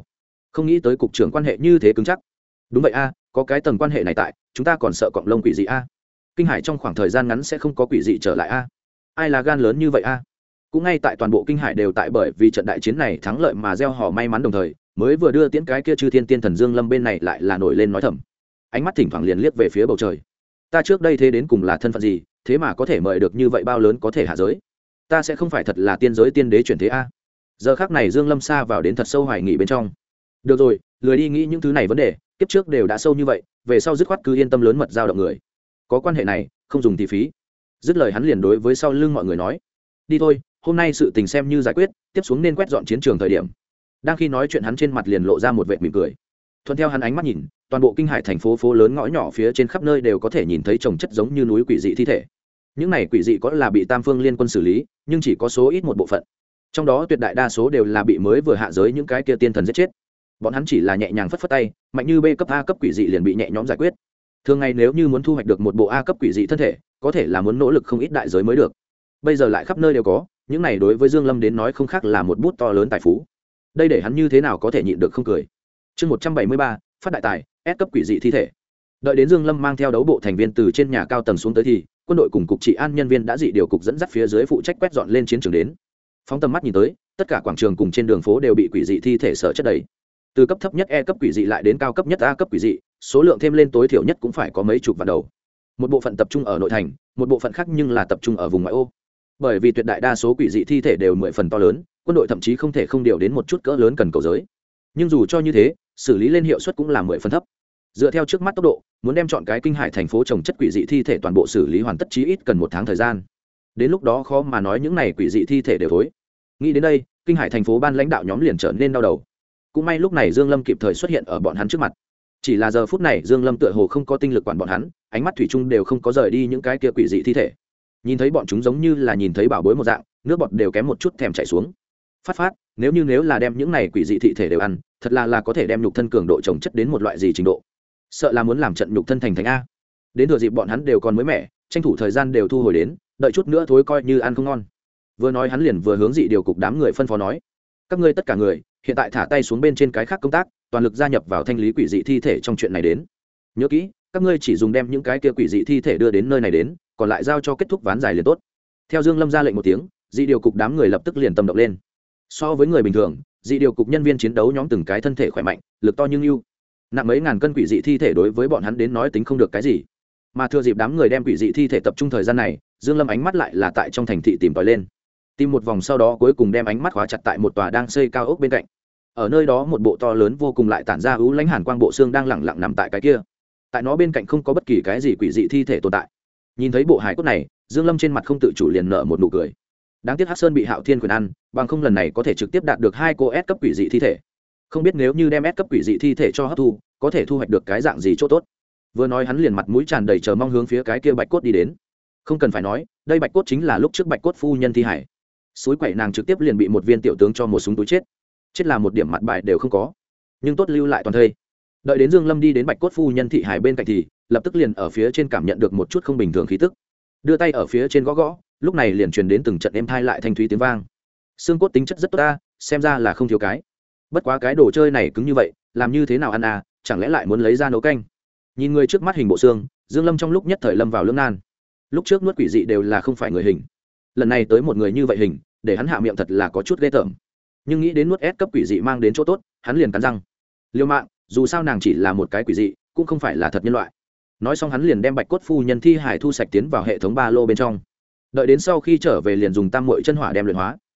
[SPEAKER 1] không nghĩ tới cục trưởng quan hệ như thế cứng chắc. Đúng vậy a, có cái tầng quan hệ này tại, chúng ta còn sợ cọng lông quỷ dị a. Kinh Hải trong khoảng thời gian ngắn sẽ không có quỷ dị trở lại a. Ai là gan lớn như vậy a? Cũng ngay tại toàn bộ Kinh Hải đều tại bởi vì trận đại chiến này thắng lợi mà gieo hò may mắn đồng thời, mới vừa đưa tiễn cái kia Chư Thiên Tiên Thần Dương Lâm bên này lại là nổi lên nói thầm. Ánh mắt thỉnh thoảng liền liếc về phía bầu trời. Ta trước đây thế đến cùng là thân phận gì, thế mà có thể mời được như vậy bao lớn có thể hạ giới. Ta sẽ không phải thật là tiên giới tiên đế chuyển thế a. Giờ khắc này Dương Lâm xa vào đến thật sâu hoài nghị bên trong. Được rồi, lười đi nghĩ những thứ này vấn đề, kiếp trước đều đã sâu như vậy, về sau dứt khoát cứ yên tâm lớn mật giao động người. Có quan hệ này, không dùng thì phí. Dứt lời hắn liền đối với sau lưng mọi người nói, đi thôi, hôm nay sự tình xem như giải quyết, tiếp xuống nên quét dọn chiến trường thời điểm. Đang khi nói chuyện hắn trên mặt liền lộ ra một vệt mỉm cười. Thuận theo hắn ánh mắt nhìn, toàn bộ Kinh Hải thành phố phố lớn ngõ nhỏ phía trên khắp nơi đều có thể nhìn thấy chồng chất giống như núi quỷ dị thi thể. Những này quỷ dị có là bị Tam Phương Liên Quân xử lý, nhưng chỉ có số ít một bộ phận. Trong đó tuyệt đại đa số đều là bị mới vừa hạ giới những cái kia tiên thần giết chết. Bọn hắn chỉ là nhẹ nhàng phất phất tay, mạnh như B cấp A cấp quỷ dị liền bị nhẹ nhõm giải quyết. Thường ngày nếu như muốn thu hoạch được một bộ A cấp quỷ dị thân thể, có thể là muốn nỗ lực không ít đại giới mới được. Bây giờ lại khắp nơi đều có, những này đối với Dương Lâm đến nói không khác là một bút to lớn tài phú. Đây để hắn như thế nào có thể nhịn được không cười. Chương 173, phát đại tài, S cấp quỷ dị thi thể. Đợi đến Dương Lâm mang theo đấu bộ thành viên từ trên nhà cao tầng xuống tới thì, quân đội cùng cục trị an nhân viên đã dị điều cục dẫn dắt phía dưới phụ trách quét dọn lên chiến trường đến. Phóng tầm mắt nhìn tới, tất cả quảng trường cùng trên đường phố đều bị quỷ dị thi thể sở chất đầy. Từ cấp thấp nhất E cấp quỷ dị lại đến cao cấp nhất A cấp quỷ dị, số lượng thêm lên tối thiểu nhất cũng phải có mấy chục vạn đầu. Một bộ phận tập trung ở nội thành, một bộ phận khác nhưng là tập trung ở vùng ngoại ô. Bởi vì tuyệt đại đa số quỷ dị thi thể đều 10 phần to lớn, quân đội thậm chí không thể không điều đến một chút cỡ lớn cần cầu giới. Nhưng dù cho như thế, xử lý lên hiệu suất cũng là 10 phần thấp. Dựa theo trước mắt tốc độ, muốn đem chọn cái Kinh Hải thành phố trồng chất quỷ dị thi thể toàn bộ xử lý hoàn tất chí ít cần 1 tháng thời gian. Đến lúc đó khó mà nói những này quỷ dị thi thể đều thối. Nghĩ đến đây, Kinh Hải thành phố ban lãnh đạo nhóm liền trở nên đau đầu. Cũng may lúc này Dương Lâm kịp thời xuất hiện ở bọn hắn trước mặt. Chỉ là giờ phút này Dương Lâm tựa hồ không có tinh lực quản bọn hắn, ánh mắt thủy chung đều không có rời đi những cái kia quỷ dị thi thể. Nhìn thấy bọn chúng giống như là nhìn thấy bảo bối một dạng, nước bọt đều kém một chút thèm chảy xuống. Phát, nếu là đem những này quỷ dị thi thể đều ăn, thật là có thể đem nhục thân cường độ trồng chất đến một loại gì trình độ. Sợ là muốn làm trận nhục thân thành thánh a. Đến thừa dịp bọn hắn đều còn mới mẻ, tranh thủ thời gian đều thu hồi đến, đợi chút nữa thối coi như ăn không ngon. Vừa nói hắn liền vừa hướng dị điều cục đám người phân phó nói, các ngươi tất cả người hiện tại thả tay xuống bên trên cái khác công tác, toàn lực gia nhập vào thanh lý quỷ dị thi thể trong chuyện này đến. Nhớ kỹ, các ngươi chỉ dùng đem những cái kia quỷ dị thi thể đưa đến nơi này đến, còn lại giao cho kết thúc ván giải liền tốt. Theo Dương Lâm ra lệnh một tiếng, dị điều cục đám người lập tức liền tâm động lên. So với người bình thường, dị điều cục nhân viên chiến đấu nhóm từng cái thân thể khỏe mạnh, lực to nhưng ưu, nặng mấy ngàn cân quỷ dị thi thể đối với bọn hắn đến nói tính không được cái gì. Mà thừa dịp đám người đem quỷ dị thi thể tập trung thời gian này, Dương Lâm ánh mắt lại là tại trong thành thị tìm tòi lên. Tìm một vòng sau đó cuối cùng đem ánh mắt khóa chặt tại một tòa đang xây cao ốc bên cạnh. Ở nơi đó một bộ to lớn vô cùng lại tản ra ưu lãnh hàn quang bộ xương đang lẳng lặng nằm tại cái kia. Tại nó bên cạnh không có bất kỳ cái gì quỷ dị thi thể tồn tại. Nhìn thấy bộ hài cốt này, Dương Lâm trên mặt không tự chủ liền nở một nụ cười. Đáng tiếc Hắc Sơn bị Hạo Thiên quyền ăn, bằng không lần này có thể trực tiếp đạt được 2 cô S cấp quỷ dị thi thể. Không biết nếu như đem S cấp quỷ dị thi thể cho hấp thu, có thể thu hoạch được cái dạng gì chỗ tốt. Vừa nói hắn liền mặt mũi tràn đầy chờ mong hướng phía cái kia bạch cốt đi đến. Không cần phải nói, đây bạch cốt chính là lúc trước bạch cốt phu nhân thi hải. Suối quậy nàng trực tiếp liền bị một viên tiểu tướng cho một súng túi chết. Chết là một điểm mặt bài đều không có, nhưng tốt lưu lại toàn thây. Đợi đến Dương Lâm đi đến bạch cốt phu nhân thị hải bên cạnh thì lập tức liền ở phía trên cảm nhận được một chút không bình thường khí tức. Đưa tay ở phía trên gõ gõ, lúc này liền truyền đến từng trận êm thai lại thanh thúy tiếng vang. Xương cốt tính chất rất tốt ta, xem ra là không thiếu cái. Bất quá cái đồ chơi này cứng như vậy, làm như thế nào ăn à, chẳng lẽ lại muốn lấy ra nấu canh. Nhìn người trước mắt hình bộ xương, Dương Lâm trong lúc nhất thời lâm vào lưỡng nan. Lúc trước nuốt quỷ dị đều là không phải người hình, lần này tới một người như vậy hình, để hắn hạ miệng thật là có chút ghê tởm. Nhưng nghĩ đến nuốt S cấp quỷ dị mang đến chỗ tốt, hắn liền cắn răng liều mạng, dù sao nàng chỉ là một cái quỷ dị, cũng không phải là thật nhân loại. Nói xong hắn liền đem bạch cốt phu nhân thi hải thu sạch tiến vào hệ thống ba lô bên trong. Đợi đến sau khi trở về liền dùng tam muội chân hỏa đem luyện hóa.